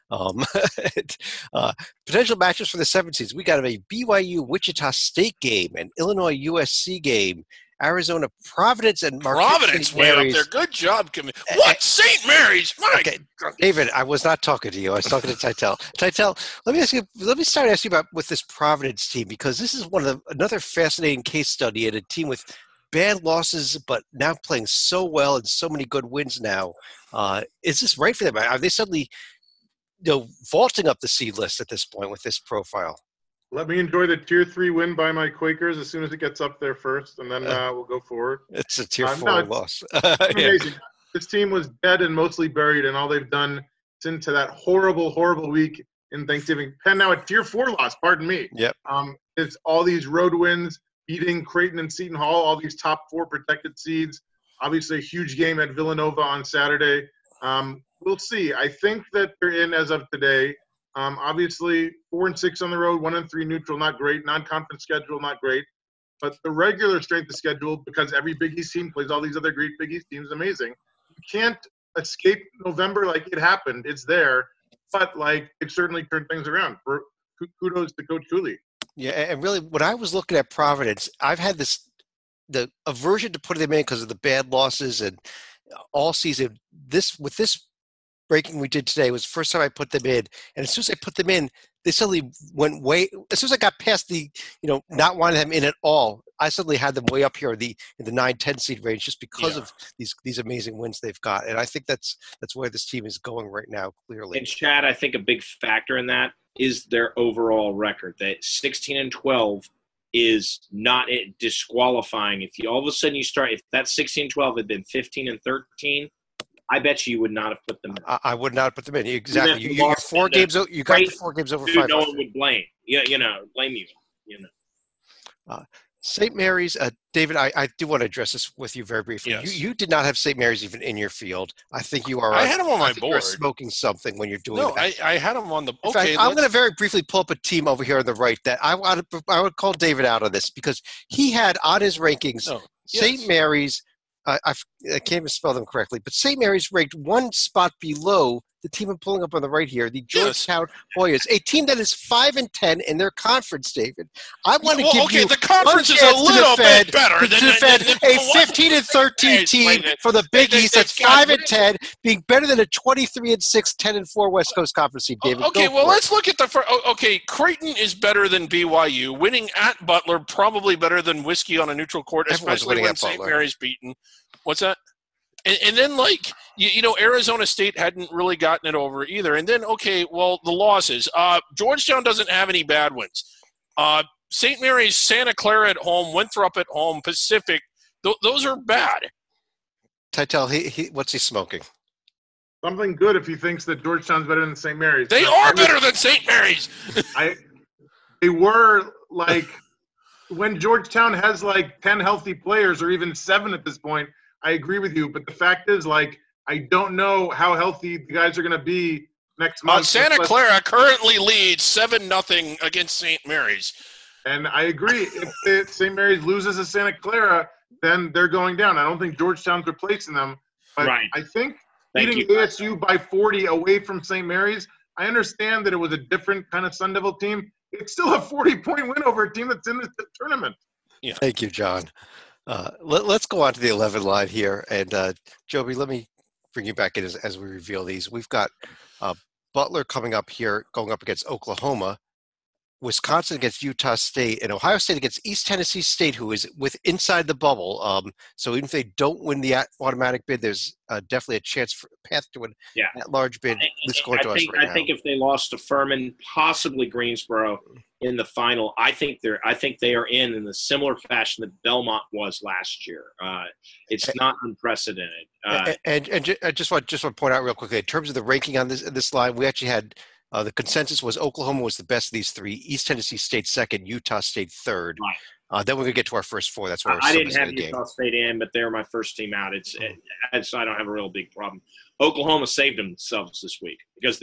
Speaker 1: Potential matches for the 7 seeds. We got a BYU Wichita State game, an Illinois USC game, Arizona Providence and
Speaker 2: Providence way up there. Good job, what St. Mary's?
Speaker 1: Okay, David, I was not talking to you. I was talking to Titel. Titel, let me start asking you about with this Providence team, because this is another fascinating case study in a team with bad losses, but now playing so well and so many good wins now. Is this right for them? Are they suddenly vaulting up the seed list at this point with this profile?
Speaker 4: Let me enjoy the Tier 3 win by my Quakers as soon as it gets up there first, and then we'll go forward.
Speaker 1: It's a Tier 4 loss.
Speaker 4: Amazing. This team was dead and mostly buried, and all they've done since that horrible, horrible week in Thanksgiving. Penn now a Tier 4 loss, pardon me.
Speaker 1: Yep.
Speaker 4: It's all these road wins. beating Creighton and Seton Hall, all these top 4 protected seeds. Obviously, a huge game at Villanova on Saturday. We'll see. I think that they're in as of today. Obviously, 4-6 on the road, 1-3 neutral, not great. Non-conference schedule, not great. But the regular strength of schedule, because every Big East team plays all these other great Big East teams, amazing. You can't escape November like it happened. It's there. But, like, it certainly turned things around. Kudos to Coach Cooley.
Speaker 1: Yeah, and really, when I was looking at Providence, I've had the aversion to putting them in because of the bad losses and all season. With this breaking we did today was the first time I put them in, and as soon as I put them in, they suddenly went way. As soon as I got past the not wanting them in at all, I suddenly had them way up here in the 9-10 seed range just because of these amazing wins they've got, and I think that's where this team is going right now. Clearly,
Speaker 3: and Chad, I think a big factor in that is their overall record. That 16-12 is not disqualifying. If you all of a sudden if that 16-12 had been 15-13. I bet you would not have put them in.
Speaker 1: I would not have put them in. Exactly. You got 4 games. You got the 4 games over 500.
Speaker 3: No one would blame. Blame you.
Speaker 1: St. Mary's, David, I do want to address this with you very briefly.
Speaker 2: Yes.
Speaker 1: You did not have St. Mary's even in your field. I think you are.
Speaker 2: I had them on my board.
Speaker 1: You're smoking something when you're doing
Speaker 2: No,
Speaker 1: that.
Speaker 2: I had them on the.
Speaker 1: In fact, I'm going to very briefly pull up a team over here on the right that I would call David out on this because he had on his rankings St. Mary's. I can't even spell them correctly, but St. Mary's ranked 1 spot below the team I'm pulling up on the right here, the Georgetown Hoyas, a team that is 5-10 in their conference, David. I want to give you
Speaker 2: the conference is a little bit better
Speaker 1: than a 15-13 team for the Big East that's 5-10, being better than a 23-6, 10-4 West Coast Conference team, David.
Speaker 2: Okay, well, let's look at Creighton is better than BYU. Winning at Butler, probably better than Whiskey on a neutral court, especially when St. Mary's beaten. What's that? And then, Arizona State hadn't really gotten it over either. And then, the losses. Georgetown doesn't have any bad wins. St. Mary's, Santa Clara at home, Winthrop at home, Pacific. Those are bad.
Speaker 1: Titel, what's he smoking?
Speaker 4: Something good if he thinks that Georgetown's better than St. Mary's.
Speaker 2: They are better than St. Mary's.
Speaker 4: They were, when Georgetown has, 10 healthy players or even 7 at this point, I agree with you, but the fact is, I don't know how healthy the guys are going to be next month.
Speaker 2: Santa Clara currently leads 7-0 against St. Mary's.
Speaker 4: And I agree. If St. Mary's loses to Santa Clara, then they're going down. I don't think Georgetown's replacing them. But
Speaker 3: right.
Speaker 4: I think beating ASU by 40 away from St. Mary's, I understand that it was a different kind of Sun Devil team. It's still a 40-point win over a team that's in the tournament.
Speaker 1: Yeah. Thank you, John. Let's go on to the 11 line here. And, Joby, let me bring you back in as we reveal these. We've got Butler coming up here, going up against Oklahoma, Wisconsin against Utah State, and Ohio State against East Tennessee State, who is inside the bubble. So even if they don't win the automatic bid, there's definitely a chance for a path to an at-large bid.
Speaker 3: I think if they lost to Furman, possibly Greensboro in the final, I think they are in the similar fashion that Belmont was last year. It's not unprecedented.
Speaker 1: And I just want to point out real quickly, in terms of the ranking on this line, we actually had the consensus was Oklahoma was the best of these 3, East Tennessee State second, Utah State third. Right. Then we're going to get to our first 4. That's where
Speaker 3: I didn't have Utah State in, but they were my first team out. So I don't have a real big problem. Oklahoma saved themselves this week because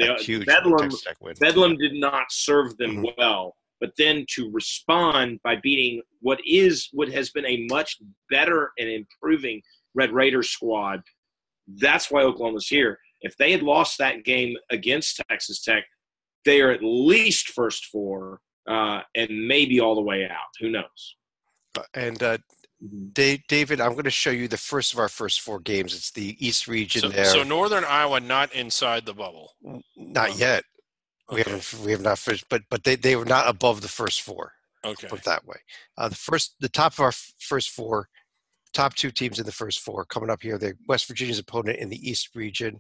Speaker 3: Bedlam did not serve them well. But then to respond by beating what has been a much better and improving Red Raiders squad, that's why Oklahoma's here. If they had lost that game against Texas Tech, they are at least first 4 and maybe all the way out. Who knows?
Speaker 1: And David, I'm going to show you the first of our first 4 games. It's the East region there.
Speaker 2: So Northern Iowa not inside the bubble?
Speaker 1: Not yet. Okay. We have not finished, but they were not above the first 4.
Speaker 2: Okay.
Speaker 1: Put it that way. The top of our first 4, top 2 teams in the first 4 coming up here. They're West Virginia's opponent in the East region.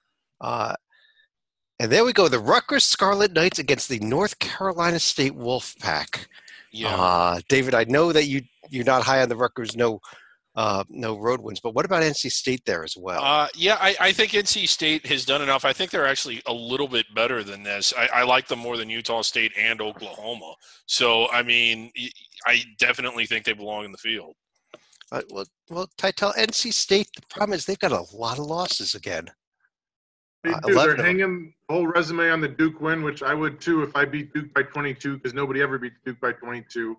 Speaker 1: And there we go. The Rutgers Scarlet Knights against the North Carolina State Wolfpack. Yeah. David, I know that you're not high on the Rutgers no no road wins. But what about NC State there as well?
Speaker 2: I think NC State has done enough. I think they're actually a little bit better than this. I like them more than Utah State and Oklahoma. So, I mean, I definitely think they belong in the field.
Speaker 1: Well, Titel, NC State, the problem is they've got a lot of losses again.
Speaker 4: They do. They're hanging the whole resume on the Duke win, which I would too if I beat Duke by 22, because nobody ever beats Duke by 22.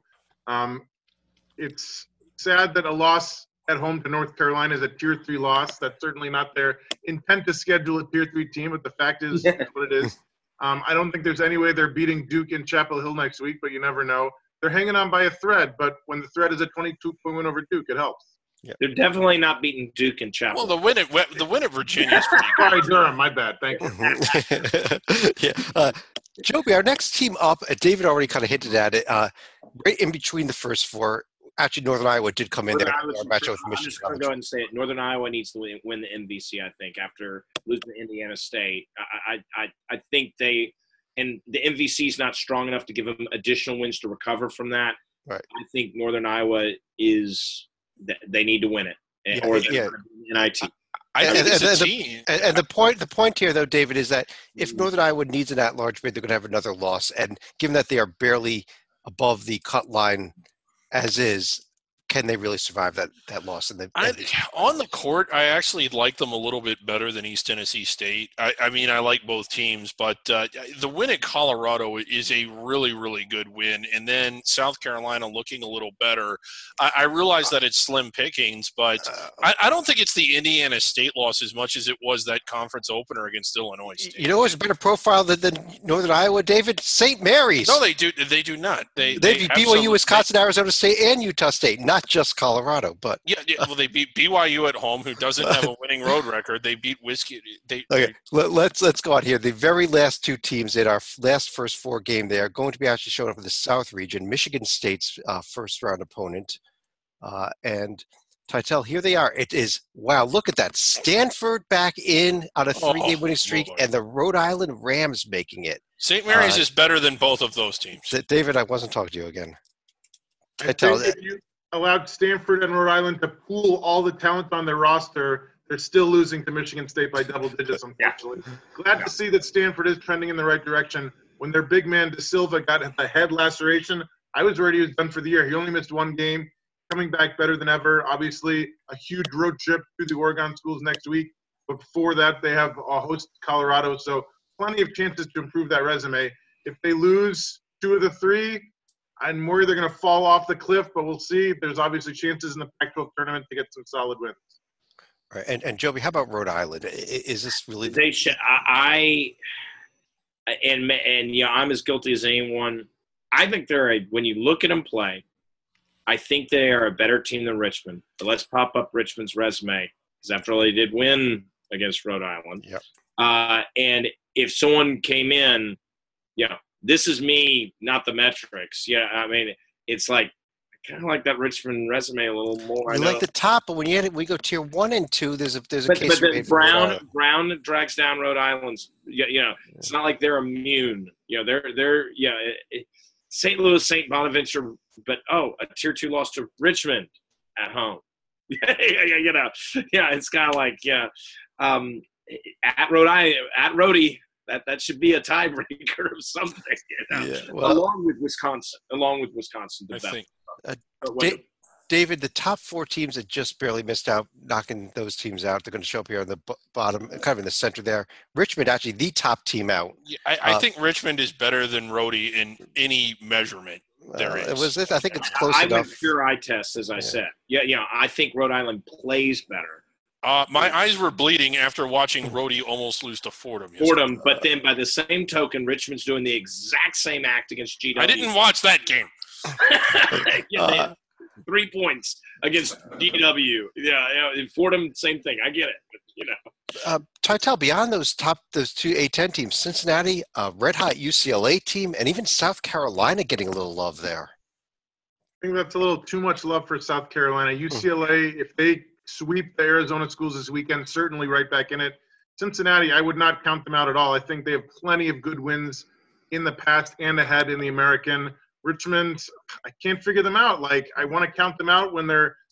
Speaker 4: It's sad that a loss at home to North Carolina is a Tier 3 loss. That's certainly not their intent to schedule a Tier 3 team, but the fact is that's what it is. I don't think there's any way they're beating Duke in Chapel Hill next week, but you never know. They're hanging on by a thread, but when the thread is a 22-point win over Duke, it helps.
Speaker 3: Yep. They're definitely not beating Duke and Chapel.
Speaker 2: Well, the win at Virginia is pretty good.
Speaker 4: Sorry, Durham, my bad. Thank you.
Speaker 1: Yeah. Joby, our next team up, David already kind of hinted at it, right in between the first four. Actually, Northern Iowa did come in there.
Speaker 3: I'm just going to go ahead and say it. Northern Iowa needs to win the MVC, I think, after losing to Indiana State. I think the MVC is not strong enough to give them additional wins to recover from that.
Speaker 1: Right.
Speaker 3: I think Northern Iowa they need to win it. NIT.
Speaker 1: And the point here, though, David, is that if Northern Iowa needs an at-large bid, they're going to have another loss. And given that they are barely above the cut line as is, can they really survive that loss?
Speaker 2: On the court, I actually like them a little bit better than East Tennessee State. I mean, I like both teams, but the win at Colorado is a really, really good win. And then South Carolina looking a little better. I realize that it's slim pickings, but I don't think it's the Indiana State loss as much as it was that conference opener against Illinois State.
Speaker 1: You know what's a better profile than Northern Iowa, David? St. Mary's.
Speaker 2: No, they do not. They
Speaker 1: beat BYU, Wisconsin, Arizona State, and Utah State, not just Colorado, but
Speaker 2: well, they beat BYU at home, who doesn't have a winning road record. They beat Whiskey.
Speaker 1: Let's go on here. The very last two teams in our first four game, they are going to be actually showing up in the South region. Michigan State's first round opponent, and Titel, here they are. It is wow! Look at that, Stanford back in on a 3-game winning streak, and the Rhode Island Rams making it.
Speaker 2: St. Mary's is better than both of those teams.
Speaker 1: David, I wasn't talking to you again.
Speaker 4: If you allowed Stanford and Rhode Island to pool all the talent on their roster, they're still losing to Michigan State by double digits, unfortunately. Glad to see that Stanford is trending in the right direction. When their big man, De Silva, got a head laceration, I was worried he was done for the year. He only missed one game, coming back better than ever. Obviously, a huge road trip to the Oregon schools next week. But before that, they have a host Colorado, so plenty of chances to improve that resume. If they lose 2 of the 3, I'm worried they're going to fall off the cliff, but we'll see. There's obviously chances in the Pac-12 tournament to get some solid wins.
Speaker 1: All right. And Joby, how about Rhode Island? Is this really?
Speaker 3: They should. I'm as guilty as anyone. I think when you look at them play, I think they are a better team than Richmond. But let's pop up Richmond's resume, because after all, they did win against Rhode Island.
Speaker 1: Yep.
Speaker 3: And if someone came in, this is me, not the metrics. Yeah, I mean, it's like I kind of like that Richmond resume a little more.
Speaker 1: You like the top, but when we go tier 1 and 2, there's a case.
Speaker 3: But Brown drags down Rhode Island's. It's not like they're immune. They're St. Louis, St. Bonaventure, but a tier 2 loss to Richmond at home. It's kind of like at Rhode Island, at Rhodey. That should be a tiebreaker of something, along with Wisconsin.
Speaker 1: I think. David, the top 4 teams that just barely missed out, knocking those teams out, they're going to show up here on the bottom, kind of in the center there. Richmond, actually the top team out.
Speaker 2: Yeah, I think Richmond is better than Rhodey in any measurement there is.
Speaker 1: I think it's close enough.
Speaker 3: I went pure eye test, as I said. I think Rhode Island plays better.
Speaker 2: My eyes were bleeding after watching Rhodey almost lose to Fordham.
Speaker 3: But then by the same token, Richmond's doing the exact same act against GW.
Speaker 2: I didn't watch that game.
Speaker 3: They had 3 points against GW. Fordham, same thing. I get it.
Speaker 1: Titel, beyond those two A10 teams, Cincinnati, red hot UCLA team, and even South Carolina getting a little love there.
Speaker 4: I think that's a little too much love for South Carolina. UCLA, if they sweep the Arizona schools this weekend, certainly right back in it. Cincinnati, I would not count them out at all. I think they have plenty of good wins in the past and ahead in the American. Richmond, I can't figure them out. I want to count them out when they're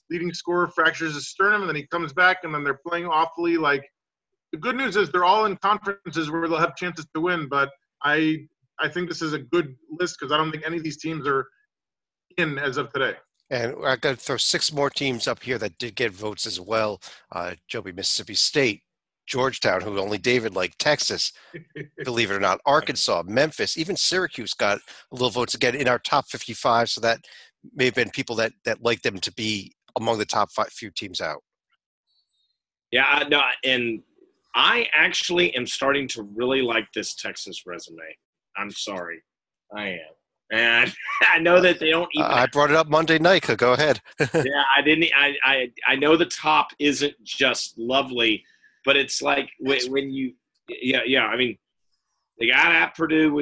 Speaker 4: leading scorer fractures his sternum, and then he comes back, and then they're playing awfully. Like, the good news is they're all in conferences where they'll have chances to win, but I think this is a good list because I don't think any of these teams are in as of today.
Speaker 1: And I got to throw 6 more teams up here that did get votes as well. Joby, Mississippi State, Georgetown, who only David liked, Texas, believe it or not, Arkansas, Memphis, even Syracuse got a little votes again in our top 55. So that may have been people that liked them to be among the top few teams out.
Speaker 3: Yeah, no, and I actually am starting to really like this Texas resume. I'm sorry. I am. And I know that they don't even.
Speaker 1: I brought it up Monday night. So go ahead.
Speaker 3: Yeah, I didn't. I know the top isn't just lovely, but it's like when you. Yeah. I mean, they got at Purdue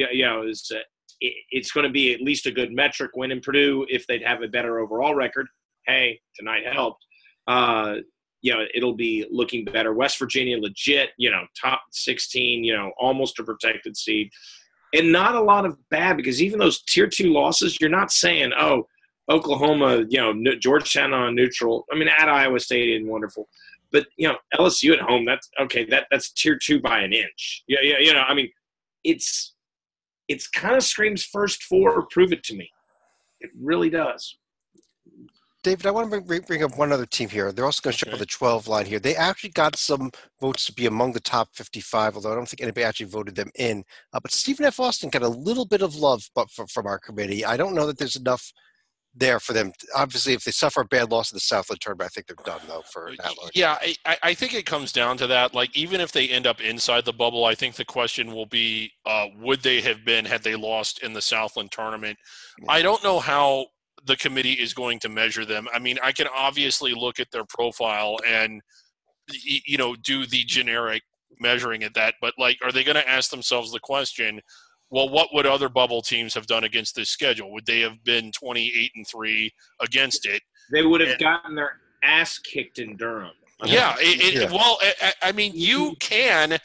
Speaker 3: it's going to be at least a good metric win in Purdue if they'd have a better overall record. Hey, tonight helped. It'll be looking better. West Virginia, legit. Top 16. Almost a protected seed. And not a lot of bad, because even those tier 2 losses, you're not saying, oh, Oklahoma, Georgetown on neutral. I mean, at Iowa State isn't wonderful. But, LSU at home, that's okay. That's tier 2 by an inch. Yeah. I mean, it's kind of screams first 4, prove it to me. It really does.
Speaker 1: David, I want to bring up one other team here. They're also going to show up on the 12 line here. They actually got some votes to be among the top 55, although I don't think anybody actually voted them in. But Stephen F. Austin got a little bit of love from our committee. I don't know that there's enough there for them. Obviously, if they suffer a bad loss in the Southland tournament, I think they're done, though, for that long.
Speaker 2: Yeah, I think it comes down to that. Like, even if they end up inside the bubble, I think the question will be, would they have been had they lost in the Southland tournament? Yeah. I don't know how the committee is going to measure them. I mean, I can obviously look at their profile and, do the generic measuring at that, but like, are they going to ask themselves the question, well, what would other bubble teams have done against this schedule? Would they have been 28-3 against it?
Speaker 3: They would have gotten their ass kicked in Durham.
Speaker 2: Yeah. Well, I mean, you can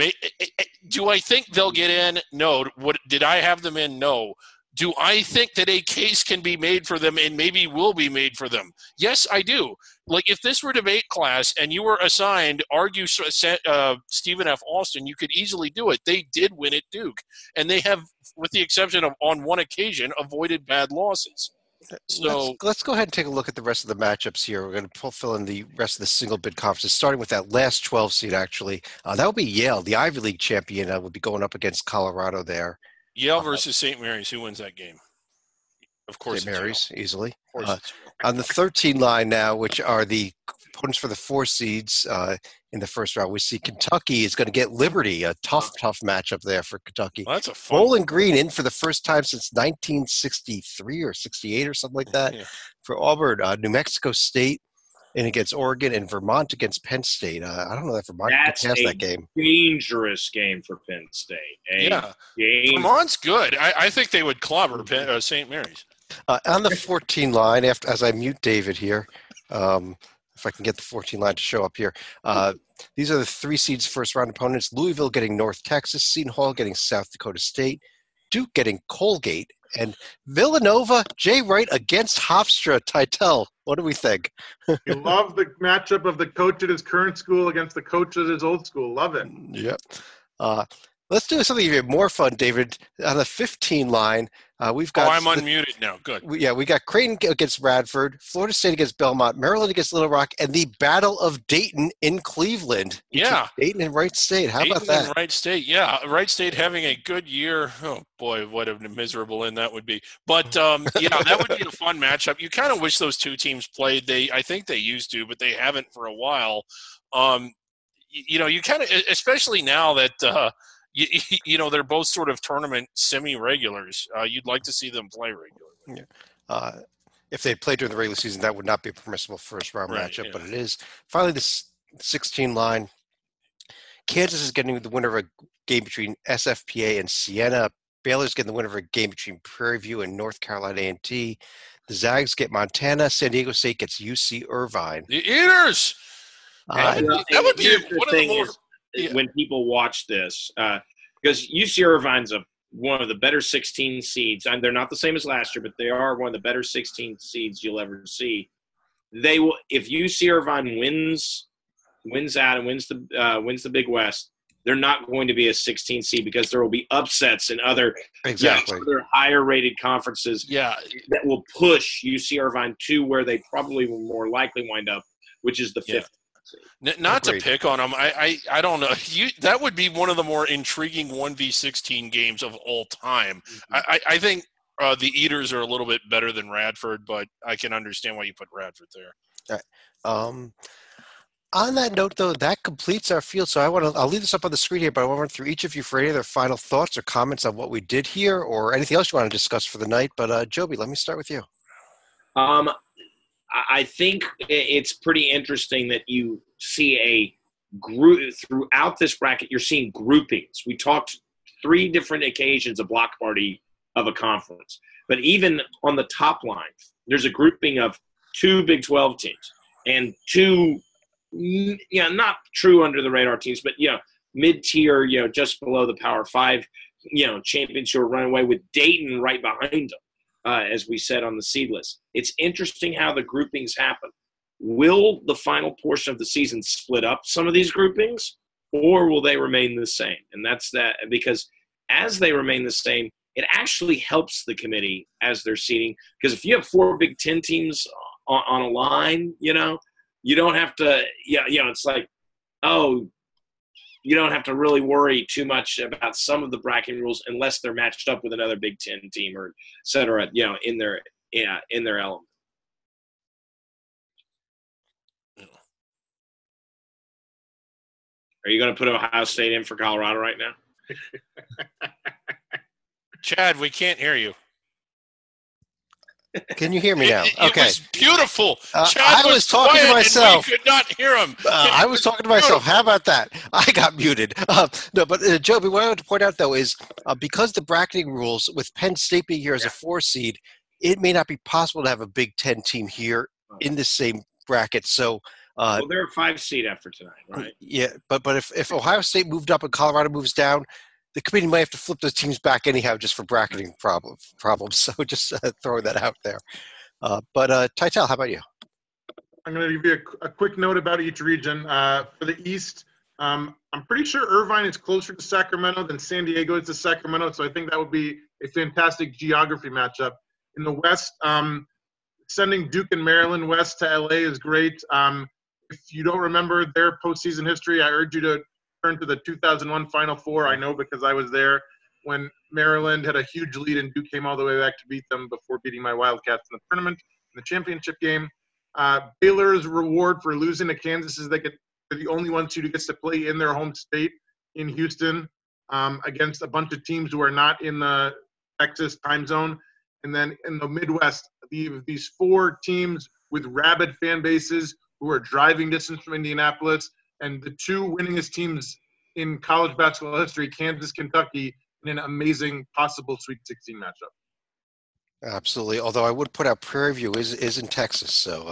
Speaker 2: do I think they'll get in? No. Did I have them in? No. Do I think that a case can be made for them and maybe will be made for them? Yes, I do. Like, if this were debate class and you were assigned argue Stephen F. Austin, you could easily do it. They did win at Duke, and they have, with the exception of on one occasion, avoided bad losses. So
Speaker 1: let's go ahead and take a look at the rest of the matchups here. We're going to fill in the rest of the single bid conferences, starting with that last 12 seed, actually. That would be Yale, the Ivy League champion, would be going up against Colorado there.
Speaker 2: Yale versus St. Mary's. Who wins that game? Of course,
Speaker 1: St. Mary's, easily.
Speaker 2: On
Speaker 1: the 13 line now, which are the opponents for the 4 seeds in the first round, we see Kentucky is going to get Liberty, a tough matchup there for Kentucky.
Speaker 2: Well, that's a fun
Speaker 1: Bowling Green in for the first time since 1963 or 68 or something like that for Auburn. New Mexico State in against Oregon, and Vermont against Penn State. I don't know that Vermont can pass that game.
Speaker 3: Dangerous game for Penn State.
Speaker 2: Vermont's good. I think they would clobber St. Mary's.
Speaker 1: On the 14 line, as I mute David here, if I can get the 14 line to show up here, these are the 3 seeds first round opponents. Louisville getting North Texas, Seton Hall getting South Dakota State, Duke getting Colgate, and Villanova, Jay Wright against Hofstra, Titel. What do we think?
Speaker 4: You love the matchup of the coach at his current school against the coach at his old school. Love it.
Speaker 1: Yep. Let's do something even more fun, David. On the 15 line, we've got.
Speaker 2: Oh, I'm unmuted now. Good.
Speaker 1: We got Creighton against Radford, Florida State against Belmont, Maryland against Little Rock, and the Battle of Dayton in Cleveland.
Speaker 2: Yeah.
Speaker 1: Dayton and Wright State. How about that?
Speaker 2: Dayton and Wright State. Yeah. Wright State having a good year. Oh, boy, what a miserable end that would be. But, that would be a fun matchup. You kind of wish those 2 teams played. I think they used to, but they haven't for a while. You kind of, especially now that they're both sort of tournament semi-regulars. You'd like to see them play regularly.
Speaker 1: Yeah. If they played during the regular season, that would not be a permissible first-round matchup, but it is. Finally, the 16 line. Kansas is getting the winner of a game between SFPA and Siena. Baylor's getting the winner of a game between Prairie View and North Carolina A&T. The Zags get Montana. San Diego State gets UC Irvine.
Speaker 2: The Eaters! That would be one of the more –
Speaker 3: when people watch this, because UC Irvine's one of the better 16 seeds, and they're not the same as last year, but they are one of the better 16 seeds you'll ever see. they will. If UC Irvine wins out and wins the Big West, they're not going to be a 16 seed because there will be upsets in other other higher rated conferences.
Speaker 2: Yeah,
Speaker 3: that will push UC Irvine to where they probably will more likely wind up, which is the fifth.
Speaker 2: Not to pick on them, I don't know. That would be one of the more intriguing 1v16 games of all time. Mm-hmm. I think the Eaters are a little bit better than Radford, but I can understand why you put Radford there.
Speaker 1: All right. On that note, though, that completes our field. So I'll leave this up on the screen here, but I want to run through each of you for any other final thoughts or comments on what we did here or anything else you want to discuss for the night. But Joby, let me start with you.
Speaker 3: I think it's pretty interesting that you see a group throughout this bracket. You're seeing groupings. We talked 3 different occasions, a block party of a conference. But even on the top line, there's a grouping of 2 Big 12 teams and 2 not true under the radar teams, but mid-tier, just below the Power 5, champions who are running away with Dayton right behind them, as we said on the seed list. It's interesting how the groupings happen. Will the final portion of the season split up some of these groupings, or will they remain the same? And that's that, because as they remain the same, it actually helps the committee as they're seeding, because if you have 4 Big Ten teams on a line, you don't have to, it's like, you don't have to really worry too much about some of the bracketing rules unless they're matched up with another Big Ten team or et cetera, in their element. Are you going to put Ohio State in for Colorado right now?
Speaker 2: Chad, we can't hear you.
Speaker 1: Can you hear me now?
Speaker 2: Okay. It was beautiful.
Speaker 1: Chad was talking to myself.
Speaker 2: We could not hear him.
Speaker 1: I was talking to myself. How about that? I got muted. No, but Joby, what I want to point out, though, is because the bracketing rules, with Penn State being here as a 4 seed, it may not be possible to have a Big Ten team here in the same bracket. So,
Speaker 3: they're a 5 seed after tonight, right?
Speaker 1: Yeah, but if Ohio State moved up and Colorado moves down, the committee might have to flip those teams back anyhow just for bracketing problems. So just throwing that out there. But Tytel, how about you?
Speaker 4: I'm going to give you a quick note about each region. For the East, I'm pretty sure Irvine is closer to Sacramento than San Diego is to Sacramento, so I think that would be a fantastic geography matchup. In the West, sending Duke and Maryland west to LA is great. If you don't remember their postseason history, I urge you to turn to the 2001 Final Four. I know because I was there when Maryland had a huge lead and Duke came all the way back to beat them before beating my Wildcats in the tournament, in the championship game. Baylor's reward for losing to Kansas is they're the only ones who gets to play in their home state in Houston against a bunch of teams who are not in the Texas time zone. And then in the Midwest, these 4 teams with rabid fan bases who are driving distance from Indianapolis, and the 2 winningest teams in college basketball history, Kansas, Kentucky, in an amazing possible Sweet 16 matchup.
Speaker 1: Absolutely. Although I would put out Prairie View is in Texas, so.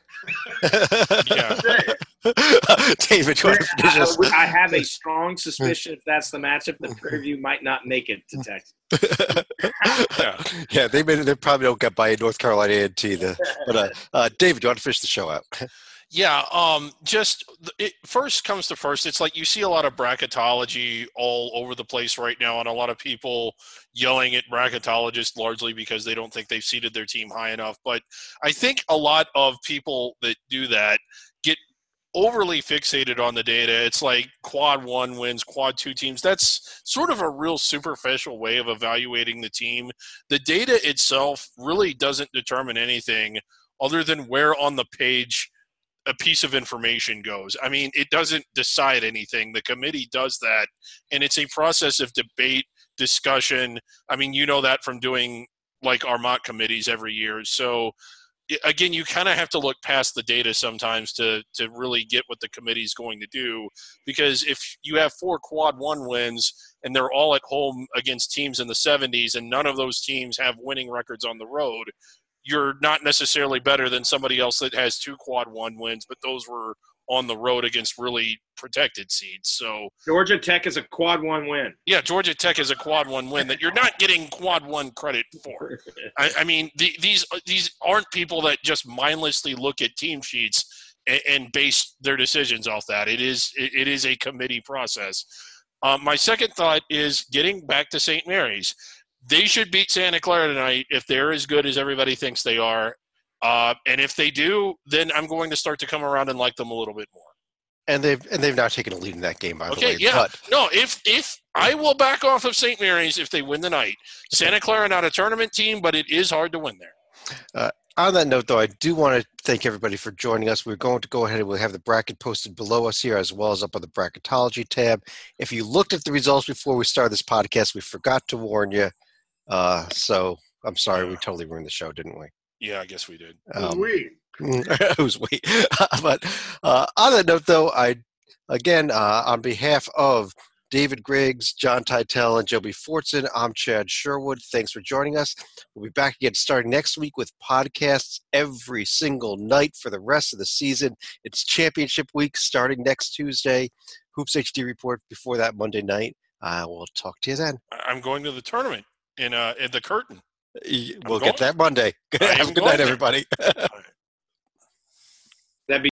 Speaker 2: Yeah.
Speaker 1: David, you want to finish this?
Speaker 3: I have a strong suspicion if that's the matchup that Prairie View might not make it to Texas.
Speaker 1: Yeah, they probably don't get by North Carolina A&T. But David, do you want to finish the show out?
Speaker 2: Yeah, first comes to first. It's like you see a lot of bracketology all over the place right now, and a lot of people yelling at bracketologists largely because they don't think they've seeded their team high enough. But I think a lot of people that do that get overly fixated on the data. It's like quad 1 wins, quad 2 teams. That's sort of a real superficial way of evaluating the team. The data itself really doesn't determine anything other than where on the page a piece of information goes. I mean, it doesn't decide anything. The committee does that, and it's a process of debate, discussion. I mean, you know that from doing like our mock committees every year. So again, you kind of have to look past the data sometimes to really get what the committee is going to do, because if you have 4 quad 1 wins and they're all at home against teams in the 70s and none of those teams have winning records on the road, you're not necessarily better than somebody else that has 2 quad 1 wins, but those were on the road against really protected seeds. So
Speaker 3: Georgia Tech is a quad 1 win.
Speaker 2: yeah, Georgia Tech is a quad 1 win that you're not getting quad 1 credit for. I mean, these aren't people that just mindlessly look at team sheets and base their decisions off that. It is a committee process. My second thought is getting back to St. Mary's. They should beat Santa Clara tonight if they're as good as everybody thinks they are. And if they do, then I'm going to start to come around and like them a little bit more.
Speaker 1: And they've now taken a lead in that game, by the way.
Speaker 2: Yeah.
Speaker 1: But
Speaker 2: No, if I will back off of St. Mary's if they win the night. Santa Clara not a tournament team, but it is hard to win there.
Speaker 1: On that note, though, I do want to thank everybody for joining us. We're going to go ahead and we'll have the bracket posted below us here as well as up on the bracketology tab. If you looked at the results before we started this podcast, we forgot to warn you. So I'm sorry, we totally ruined the show, didn't we?
Speaker 2: Yeah, I guess we did.
Speaker 1: Who's we? But on that note, though, on behalf of David Griggs, John Teitel, and Joby Fortson, I'm Chad Sherwood. Thanks for joining us. We'll be back again starting next week with podcasts every single night for the rest of the season. It's championship week starting next Tuesday. Hoops HD report before that Monday night. We'll talk to you then.
Speaker 2: I'm going to the tournament in the Curtain.
Speaker 1: We'll get that Monday. Have a good night, everybody.